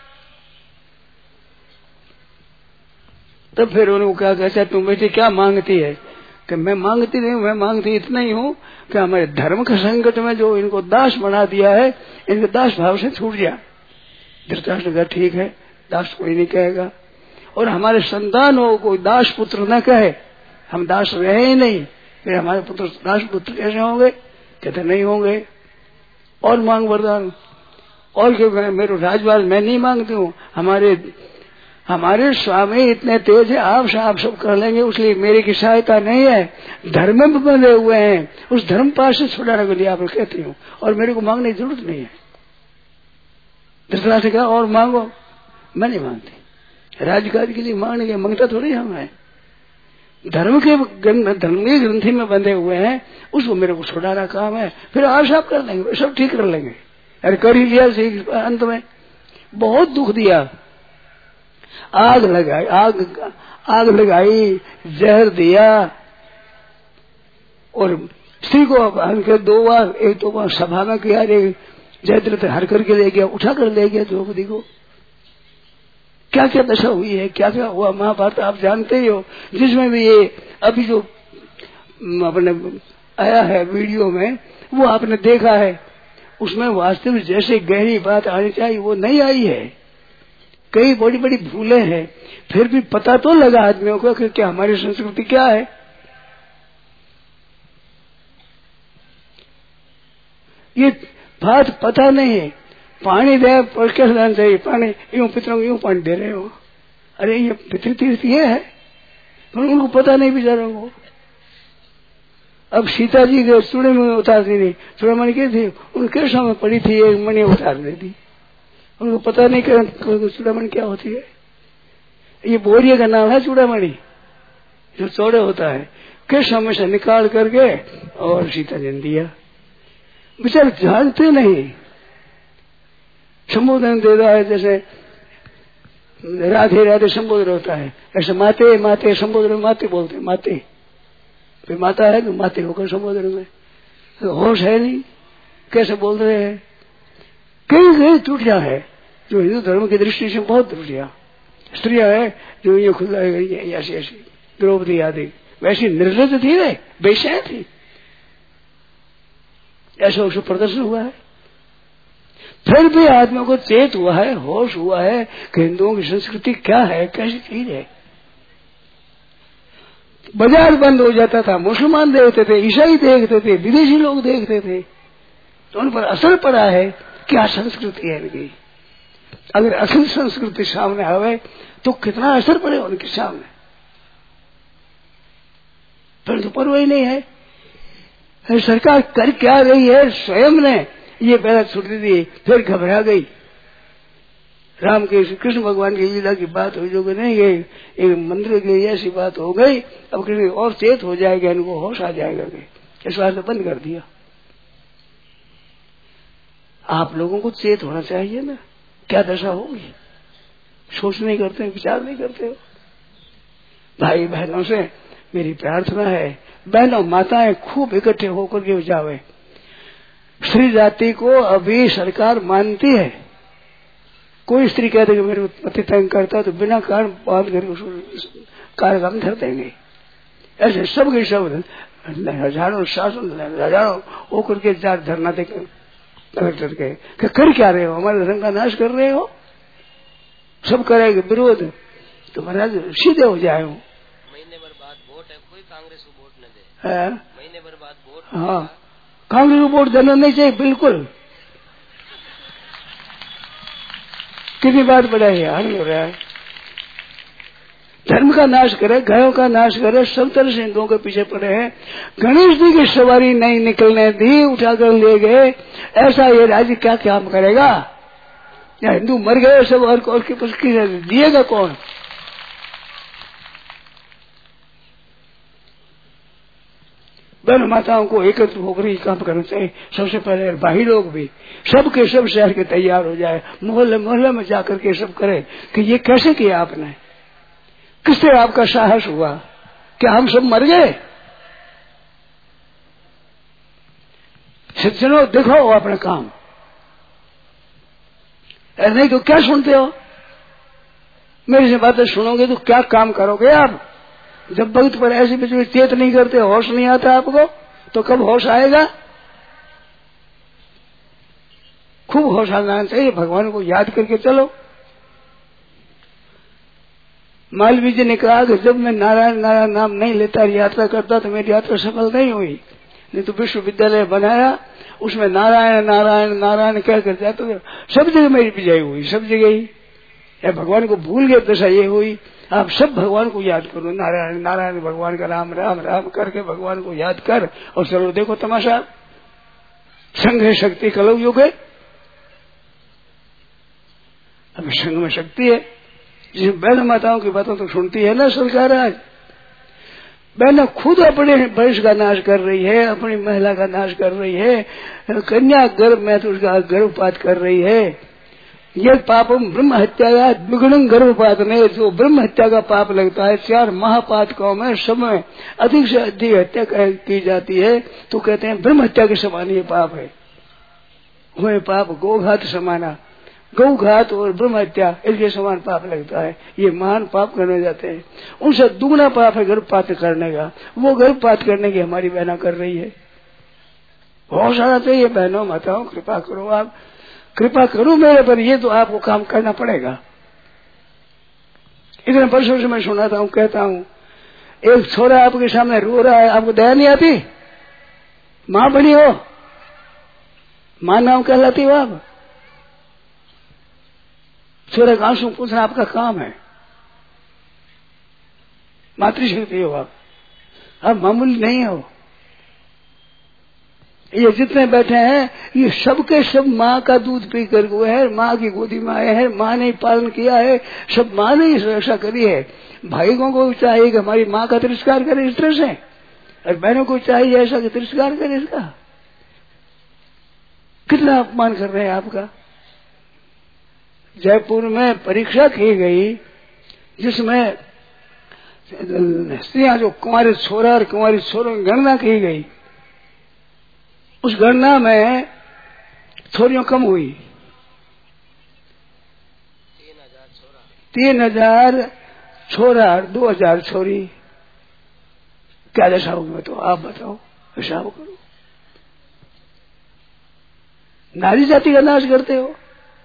तब फिर उन्होंने क्या कहता, तुम बेटी क्या मांगती है? कि मैं मांगती नहीं, मैं मांगती इतना ही हूँ कि हमारे धर्म के संकट में जो इनको दास बना दिया है, इनके दास भाव से छूट जा। धृतराष्ट्र ने कहा ठीक है, दास कोई नहीं कहेगा, और हमारे संतानों को दास पुत्र न कहे, हम दास रहे ही नहीं, फिर हमारे पुत्र दास पुत्र कैसे होंगे? कहते नहीं होंगे। और मांग वरदान, और क्यों कहें? मेरे राजवाल मैं नहीं मांगती हूँ, हमारे हमारे स्वामी इतने तेज है, आप से आप सब कर लेंगे, उसलिए मेरे की सहायता नहीं है, धर्म में बंधे हुए हैं, उस धर्म पास से छुड़ाने के लिए आप कहती हूँ, और मेरे को मांगने की जरूरत नहीं है। धृतराष्ट्र कहा और मांगो। मैं नहीं मांगती, राजकाज के लिए मांगने के मांगता थोड़ी हम है, धर्म के धर्म के ग्रंथि में बंधे हुए हैं, उसको मेरे को छुड़ाना काम है, फिर आप सब कर लेंगे, सब ठीक कर लेंगे। अरे कर ही लिया सही, अंत में बहुत दुख दिया, आग लगाई, आग आग लगाई, जहर दिया, और स्त्री को हर के दो बार, एक दो बार सभा में किया, जयद्रथ हर करके ले गया, उठा कर ले गया द्रौपदी को। क्या क्या दशा हुई है, क्या क्या हुआ महाभारत आप जानते ही हो, जिसमें भी ये अभी जो अपने आया है वीडियो में वो आपने देखा है, उसमें वास्तविक जैसे गहरी बात आनी चाहिए वो नहीं आई है, कई बड़ी बड़ी भूलें हैं, फिर भी पता तो लगा आदमियों को कि क्या हमारी संस्कृति क्या है। ये बात पता नहीं है, पानी दे पर कैसे देना चाहिए, पानी यूं पितरों को यूं पानी दे रहे हो, अरे ये पितृतीर्थ ये है, पर उनको पता नहीं बेचारों को। अब सीता जी के चूड़ामणि उतारती थी, चूड़ामणि क्या थी उनके सामने पड़ी थी, एक मणि उतार देती, उनको पता नहीं कि चूड़ामणि क्या होती है। ये बोरिया का नाम है चूड़ामणि, जो चौड़े होता है, किस समय से निकाल करके और सीता जी ने दिया, बेचारे जानते नहीं। संबोधन दे रहा है, जैसे राधे राधे संबोधन होता है, ऐसे माते माते संबोधन माते बोलते माते, फिर माता है तो माते होकर संबोधन में तो होश है नहीं, कैसे बोल रहे हैं। कई कई त्रुटियां है जो हिंदू धर्म की दृष्टि से बहुत त्रुटियां। स्त्रियां है जो ये खुला ऐसी ऐसी द्रौपदी आदि वैसी निर्लज थी, रे बेशय थी, ऐसा उसको प्रदर्शन हुआ है। फिर भी आदमियों को चेत हुआ है, होश हुआ है कि हिंदुओं की संस्कृति क्या है, कैसी चीज है। बाजार बंद हो जाता था, मुसलमान देखते थे, ईसाई देखते थे, विदेशी लोग देखते थे, तो उन पर असर पड़ा है क्या संस्कृति है इनकी। अगर असली संस्कृति सामने आवे तो कितना असर पड़े उनके सामने, फिर तो परवाह ही नहीं है। सरकार कर क्या रही है, स्वयं ने ये पहला छुट्टी दी, फिर घबरा गई। राम के कृष्ण भगवान की लीला की बात हुई जो कि नहीं गई, एक मंदिर की ऐसी बात हो गई, अब कृष्ण और चेत हो जाएगा, इनको होश आ जाएगा कि इस बार तो बंद कर दिया। आप लोगों को चेत होना चाहिए ना, क्या दशा होगी, सोच नहीं करते, विचार नहीं करते हो। भाई बहनों से मेरी प्रार्थना है, बहनों माताएं खूब इकट्ठे होकर के जावे। स्त्री जाति को अभी सरकार मानती है, कोई स्त्री कहते कि मेरे पति तंग करता है तो बिना कारण बात करके कार्यक्रम धर देंगे, ऐसे सब के सब हजारों शासन हजारों होकर के जार धरना देकर कलेक्टर के कि कर क्या रहे हो, हमारे धर्म का नाश कर रहे हो, सब करेंगे विरोध तो महाराज सीधे हो जाए। महीने भर बाद वोट है, कोई कांग्रेस को वोट न दे, महीने भर बाद वोट, हाँ कांग्रेस को वोट देना नहीं चाहिए बिल्कुल। कितनी बात बढ़ाई है, हानि हो रहा है, धर्म का नाश करे, गायों का नाश करे, सब तरह से हिंदुओं के पीछे पड़े हैं। गणेश जी की सवारी नहीं निकलने दी, उठाकर ले गए, ऐसा ये राज्य क्या काम करेगा। या हिंदू मर गए सब और, और के पास दिएगा कौन। बहन माताओं को एकत्र होकर ही काम करना चाहिए। सबसे पहले बाहरी लोग भी सबके सब शहर के तैयार हो जाए, मोहल्ले मोहल्ले में जाकर के सब करे कि ये कैसे किया आपने, किससे आपका साहस हुआ, क्या हम सब मर गए। सज्जनों देखो अपना काम, नहीं तो क्या सुनते हो, मेरी से बातें सुनोगे तो क्या काम करोगे आप। जब भक्त पर ऐसी बिजली चेत नहीं करते, होश नहीं आता आपको, तो कब होश आएगा। खूब होश आना चाहिए, भगवान को याद करके चलो। मालवीय जी ने कहा कि जब मैं नारायण नारायण नाम नहीं लेता यात्रा करता तो मेरी यात्रा सफल नहीं हुई। नहीं तो विश्वविद्यालय बनाया, उसमें नारायण नारायण नारायण कह कर जाते तो सब जगह मेरी विजय हुई, सब जगह ही। या भगवान को भूल गए दशा ये हुई। आप सब भगवान को याद करो, नारायण नारायण, भगवान का राम राम राम करके भगवान को याद कर और चलो देखो तमाशा। संघ है शक्ति, कलौ युग है। अब संघ में शक्ति है, जिसमें बहन माताओं की बातों तो सुनती है ना सरकार। आज बहन खुद अपने वंश का नाश कर रही है, अपनी महिला का नाश कर रही है, कन्या गर्भ में तो उसका गर्भपात कर रही है। ये पापम ब्रह्म हत्या या द्विगुणम गर्भपात में जो ब्रह्म हत्या का पाप लगता है, चार महापातकों में समय अधिक से अधिक हत्या की जाती है तो कहते हैं ब्रह्म हत्या के समान ये पाप है। वह पाप गोघात समाना, गौ घात और ब्रह्म हत्या इसके समान पाप लगता है। ये महान पाप करने जाते हैं। उनसे दुगना पाप है गर्भपात करने का। वो गर्भपात करने की हमारी बहना कर रही है। बहुत सारा चाहिए बहनों माताओं, कृपा करो, आप कृपा करो मेरे पर, ये तो आपको काम करना पड़ेगा। इतने वर्षों से मैं सुनाता हूँ, कहता हूँ, एक छोरा आपके सामने रो रहा है, आपको दया नहीं आती? माँ बनी हो, माँ नाम कहलाती हो आप। छोरे का आंसू पूछना आपका काम है, मातृशक्ति हो आप, आप मामूली नहीं हो। ये जितने बैठे हैं ये सबके सब माँ का दूध पी कर हुए हैं, माँ की गोदी में आए हैं, माँ ने पालन किया है, सब माँ ने सुरक्षा करी है। भाइयों को चाहिए कि हमारी माँ का तिरस्कार करे इस तरह से, और बहनों को चाहिए ऐसा कि तिरस्कार करे इसका। कितना अपमान कर रहे हैं आपका। जयपुर में परीक्षा की गई जिसमें स्त्रियां जो कुंवारी छोरा और कुंवारी छोरों की गणना की गई, उस गणना में छोरियों कम हुई। तीन हजार छोरा और दो हजार छोरी। क्या दशा होगी तो आप बताओ, हिसाब करो। नारी जाति का नाश करते हो।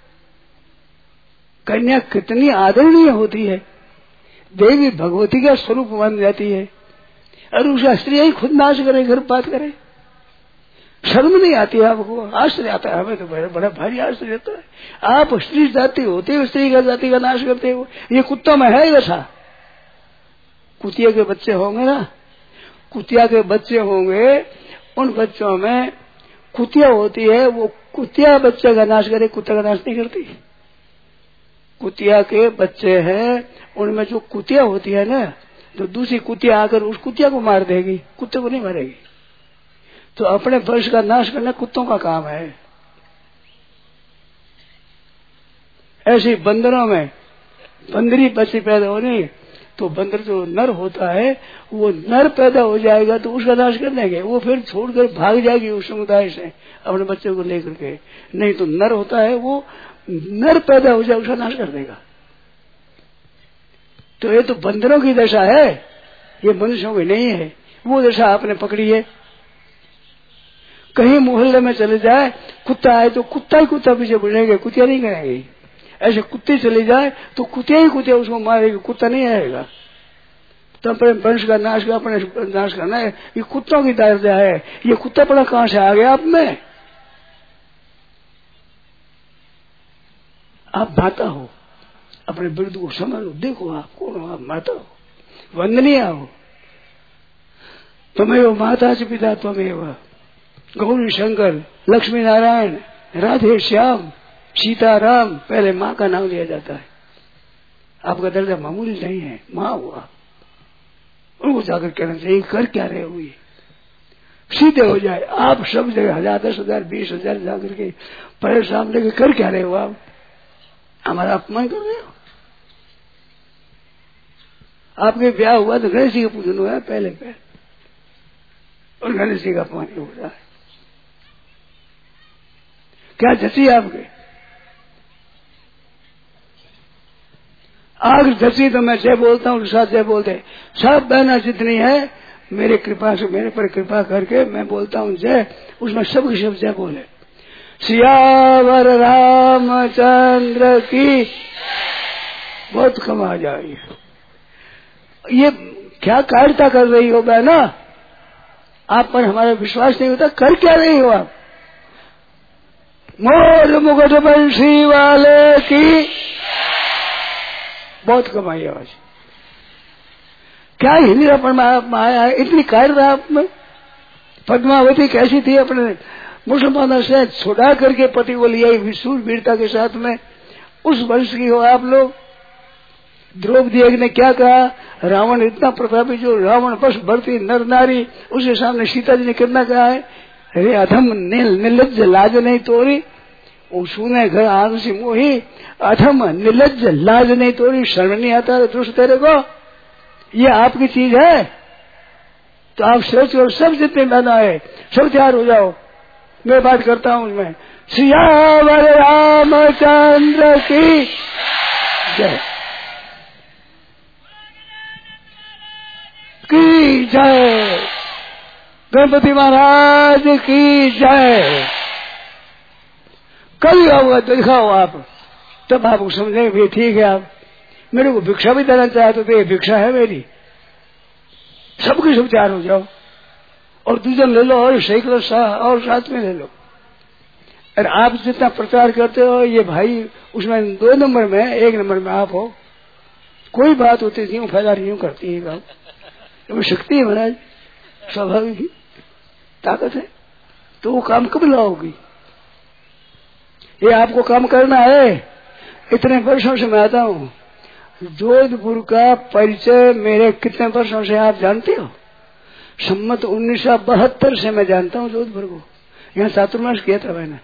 कन्या कितनी आदरणीय होती है, देवी भगवती का स्वरूप बन जाती है, और उसका स्त्री ही खुद नाश करे, गर्भपात करे। शर्म नहीं आती आपको? आश्चर्य आता है हमें तो, बड़ा बड़ा भारी आश्चर्य आता है। आप स्त्री जाति होते हो, स्त्री का जाति का नाश करते हो। ये कुत्तों में है ऐसा। कुतिया के बच्चे होंगे ना, कुतिया के बच्चे होंगे, उन बच्चों में कुतिया होती है, वो कुतिया बच्चे का नाश करे, कुत्ते का नाश नहीं करती। कुतिया के बच्चे हैं, उनमें जो कुतिया होती है ना, तो दूसरी कुतिया आकर उस कुतिया को मार देगी, कुत्ते को नहीं मारेगी। तो अपने वंश का नाश करना कुत्तों का काम है। ऐसे बंदरों में बंदरी बच्चे पैदा होने, तो बंदर जो नर होता है वो नर पैदा हो जाएगा तो उसका नाश कर देंगे। वो फिर छोड़कर भाग जाएगी उस समुदाय से अपने बच्चे को लेकर के। नहीं तो नर होता है वो नर पैदा हो जाए उसका नाश कर देगा। तो ये तो बंदरों की दशा है, ये मनुष्यों की नहीं है। वो दशा आपने पकड़ी है। कहीं मोहल्ले में चले जाए, कुत्ता आए तो कुत्ता ही कुत्ता पीछे बढ़ेंगे, कुतिया नहीं करेंगे। ऐसे कुत्ते चले जाए तो कुतिया ही कुतिया उसको मारेगी, कुत्ता नहीं आएगा। तो अपने वंश का नाश का अपने नाश करना है, ये कुत्तों की दशा है। ये कुत्ता पड़ा कहां से आ गया आप में? आप माता हो, अपने वृद्ध को समझो, देखो आप कौन हो, आप माता हो, वंदनीय हो। तुम्हें माता से पिता त्वमेव, गौरी शंकर, लक्ष्मी नारायण, राधे श्याम, सीताराम, पहले माँ का नाम लिया जाता है। आपका दर्जा मामूली नहीं है, माँ हुआ। उनको जाकर कहना चाहिए कर क्या रहे हो, ये सीधे हो जाए। आप सब जगह हजार दस हजार बीस हजार जाकर के परेशान लेके कर क्या रहे हो, आप हमारा अपमान कर रहे हो। आपके ब्याह हुआ तो गणेश जी का पूजन हुआ है पहले पे, और गणेश जी का अपमान हो रहा है। क्या जची आपके? आग जची तो मैं जय बोलता हूँ, साथ जय बोलते। सब बहना जितनी है मेरे कृपा से, मेरे पर कृपा करके मैं बोलता हूँ जय, उसमें सब की सब जय बोले। सियावर रामचंद्र की बहुत कम आ जाएगी। ये क्या कायरता कर रही हो बहना, आप पर हमारा विश्वास नहीं होता, कर क्या रही हो आप? मोर मुकुट बंशी वाले की बहुत कमाई आवाज। क्या हिंदीपन में आया है, इतनी कायरता आप में। पद्मावती कैसी थी, अपने मुसलमानों से छुड़ा करके पति को लिया विशूर वीरता के साथ में, उस वंश की हो आप लोग। द्रौपदी ने क्या कहा, रावण इतना प्रतापी, जो रावण बस बढ़ती नर नारी, उसके सामने सीता जी ने कितना कहा है, अरे अधम निर्लज्ज लाज नहीं तोरी, सुने घर आग से मोही, अधम निर्लज्ज लाज नहीं तोरी, शर्म नहीं आता दुष्ट तेरे को। ये आपकी चीज है तो आप सोचो, सब जितने बना है सब तैयार हो जाओ। मैं बात करता हूं मैं, सियावर रामचंद्र की जय की जय, गणपति महाराज की जय। कल होगा दिखाओ आप, तब आपको समझेंगे भी ठीक है, आप मेरे को भिक्षा भी देना चाहते तो ये भिक्षा है मेरी। सबके सब तैयार हो जाओ और दूजन ले लो और सैकड़ों सा और साथ में ले लो। और आप जितना प्रचार करते हो ये भाई, उसमें दो नंबर में एक नंबर में आप हो। कोई बात होती थी फायदा नहीं करती है काम, तो शक्ति है महाराज, स्वाभाविक ताकत है। तो वो काम कब लाओगी? ये आपको काम करना है। इतने वर्षों से मैं आता हूँ, जोधपुर का परिचय मेरे कितने वर्षों से आप जानते हो? सम्मत उन्नीस सौ बहत्तर से मैं जानता हूँ जोधपुर को। यहाँ चातुर्मास किया था मैंने,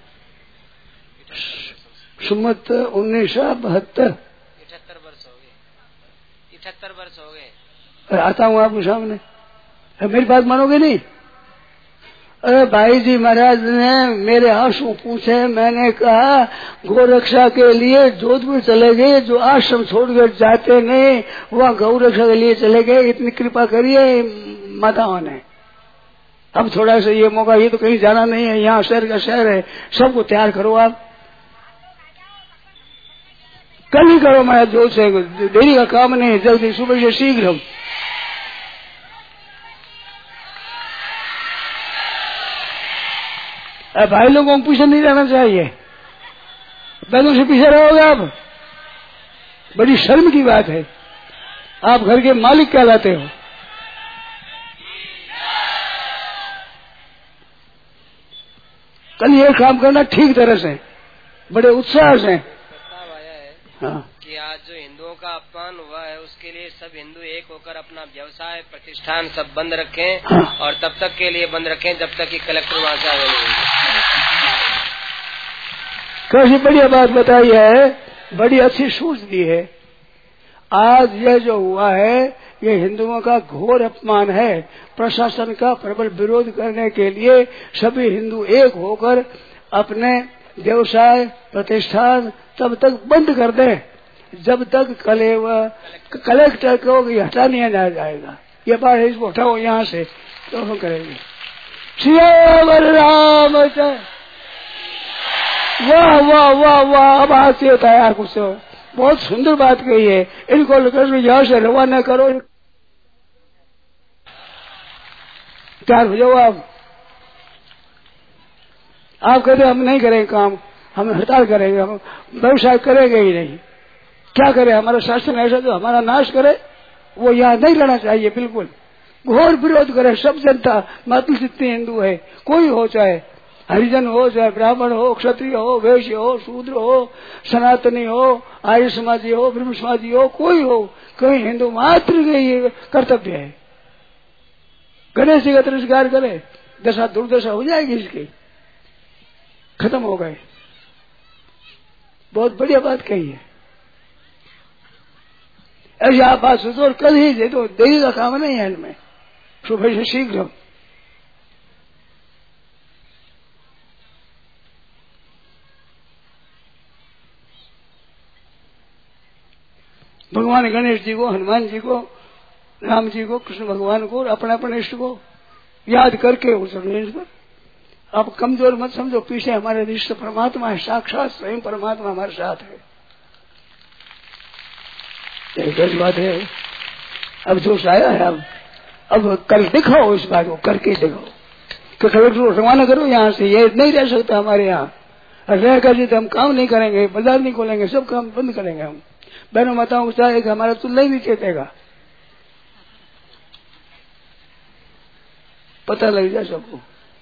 सम्मत उन्नीस सौ बहत्तर। इकहत्तर वर्ष हो गए, इकहत्तर वर्ष हो गए। आता हूँ आपके सामने, मेरी बात मानोगे नहीं? अरे भाई जी महाराज ने मेरे आंसू पूछे, मैंने कहा गौरक्षा के लिए जोधपुर चले गए, जो आश्रम छोड़कर जाते नहीं वहाँ गौरक्षा के लिए चले गए। इतनी कृपा करिए माताओं ने। अब थोड़ा सा ये मौका, ये तो कहीं जाना नहीं है, यहाँ शहर का शहर है, सबको तैयार करो आप। कल ही करो महाराज, जो से देरी का काम नहीं, जल्दी सुबह से शीघ्र। भाई लोगों को पीछे नहीं रहना चाहिए, बहनों से पीछे रहोगे आप, बड़ी शर्म की बात है। आप घर के मालिक कहलाते हो। कल ये काम करना ठीक तरह से, बड़े उत्साह से। प्रस्ताव आया है हाँ। कि आज जो हिंदुओं का अपमान हुआ है उसके लिए सब हिंदू एक होकर अपना व्यवसाय प्रतिष्ठान सब बंद रखें। हाँ। और तब तक के लिए बंद रखें जब तक कि कलेक्टर वहां से आगे नहीं। कैसी बढ़िया बात बताई है, बड़ी अच्छी सूझ दी है। आज यह जो हुआ है ये हिंदुओं का घोर अपमान है। प्रशासन का प्रबल विरोध करने के लिए सभी हिंदू एक होकर अपने व्यवसाय प्रतिष्ठान तब तक बंद कर दें जब तक कले कलेक्टर को हटा नहीं आ जाएगा। ये बात है, इसको हटाओ यहाँ से, तो हम करेंगे। सियावर रामचंद्र, वाह वाह वाह वाह। अब आती होता है यार, कुछ बहुत सुंदर बात कही है। इनको लेकर यहाँ से रवाना करो, तैयार हो जाओ आप। आप कहते हम नहीं करेंगे काम, हम हड़ताल करेंगे, हम व्यवसाय करेंगे ही नहीं। क्या करे, हमारा शासन ऐसा जो हमारा नाश करे, वो यहाँ नहीं रहना चाहिए। बिल्कुल घोर विरोध करे सब जनता, मात्र जितनी हिंदू है, कोई हो, चाहे हरिजन हो, चाहे ब्राह्मण हो, क्षत्रिय हो, वैश्य हो, शूद्र हो, सनातनी हो, आर्य समाजी हो, ब्रह्म समाजी हो, कोई हो, कहीं हिंदू मात्र का ये कर्तव्य है। गणेश जी का तिरस्कार करे, दशा दुर्दशा हो जाएगी इसकी, खत्म हो गए। बहुत बढ़िया बात कही है। ऐसी आप बात सोचो और कल ही दे दो, देरी का काम नहीं है इनमें, सुबह से शीघ्र। भगवान गणेश जी को, हनुमान जी को, राम जी को, कृष्ण भगवान को और अपने अपने इष्ट को याद करके उस पर आप कमजोर मत समझो, पीछे हमारे रिश्ते परमात्मा है, साक्षात स्वयं परमात्मा हमारे साथ है। एक बात है। अब जोश आया है, अब अब कल दिखाओ इस बात को, करके दिखाओ कि कलेक्टर को रवाना करो यहाँ से, ये नहीं रह सकता हमारे यहाँ। रह कर तो हम काम नहीं करेंगे, बाजार नहीं खोलेंगे, सब काम बंद करेंगे हम। बहनों माताओं को चाहिए कि हमारा तुल्य भी चेतेगा, पता लग जाए सबको।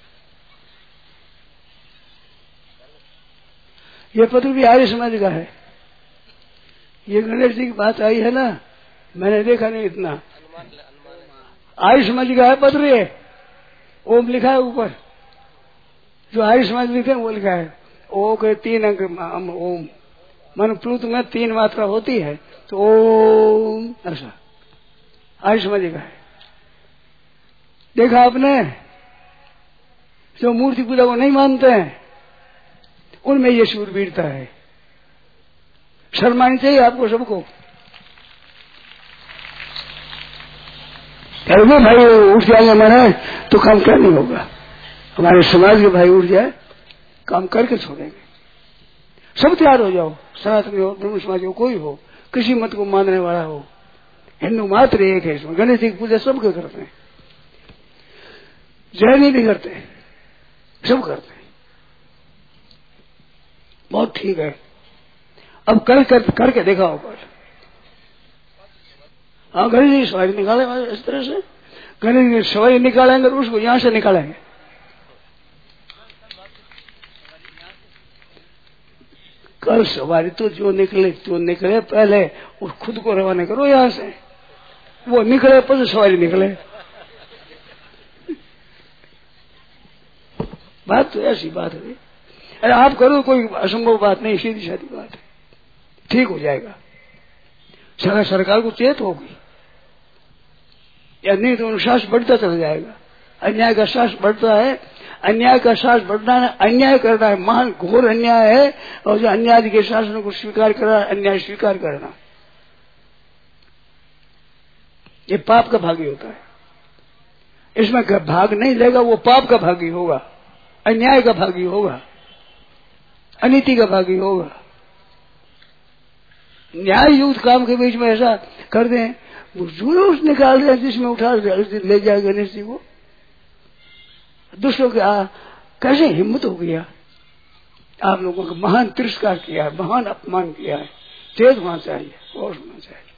ये पत्र भी आर्य समाज का है। ये गणेश जी की बात आई है ना, मैंने देखा नहीं इतना। आर्य समाज का है पत्र, ये ओम लिखा है ऊपर, जो आर्य समाज लिखे हैं वो लिखा है ओ के तीन अंक ओम, मन प्लूत में तीन मात्रा होती है तो ओम, ऐसा आर्य समाज का है। देखा आपने, जो मूर्ति पूजा को नहीं मानते हैं उनमें ये शूरवीरता है। शर्मानी चाहिए आपको सबको। कहोगे भाई उठ जाएंगे हमारे तो काम क्या नहीं होगा, हमारे समाज के भाई उठ जाए काम करके छोड़ेंगे। सब तैयार हो जाओ, सनातनी हो, ब्रह्म समाज हो, कोई हो, किसी मत को मानने वाला हो, हिंदू मात्र एक है इसमें। गणेश जी की पूजा सबके करते हैं, जैनी भी करते हैं, सब करते हैं, बहुत ठीक है। अब कर, कर करके देखा होगा। हाँ गणेश जी सवारी निकाले इस तरह से, गणेश जी सवारी निकालेंगे और उसको यहां से निकालेंगे। कल सवारी तो जो निकले जो निकले पहले उस खुद को रवाना करो यहां से, वो निकले पर सवारी निकले। बात तो ऐसी बात है। अरे आप करो, कोई असंभव बात नहीं, सीधी सादी बात है, ठीक हो जाएगा। सारा सरकार को चेत होगी, या नहीं तो अनुशासन बढ़ता चला जाएगा। अन्याय का शासन बढ़ता है, अन्याय का शासन बढ़ना है, अन्याय करना है, महान घोर अन्याय है। और जो अन्याय के शासन को स्वीकार करना, अन्याय स्वीकार करना, ये पाप का भागी होता है। इसमें भाग नहीं लेगा वो पाप का भागी होगा, अन्याय का भागी होगा, अनीति का भागी होगा। न्याय युक्त काम के बीच में ऐसा कर दें, वो जुलूस निकाल दें जिसमें उठा ले जाए गणेश जी को। दूसरों के आ, कैसे हिम्मत हो गया, आप लोगों का महान तिरस्कार किया है, महान अपमान किया है। तेज होना चाहिए, और होना चाहिए।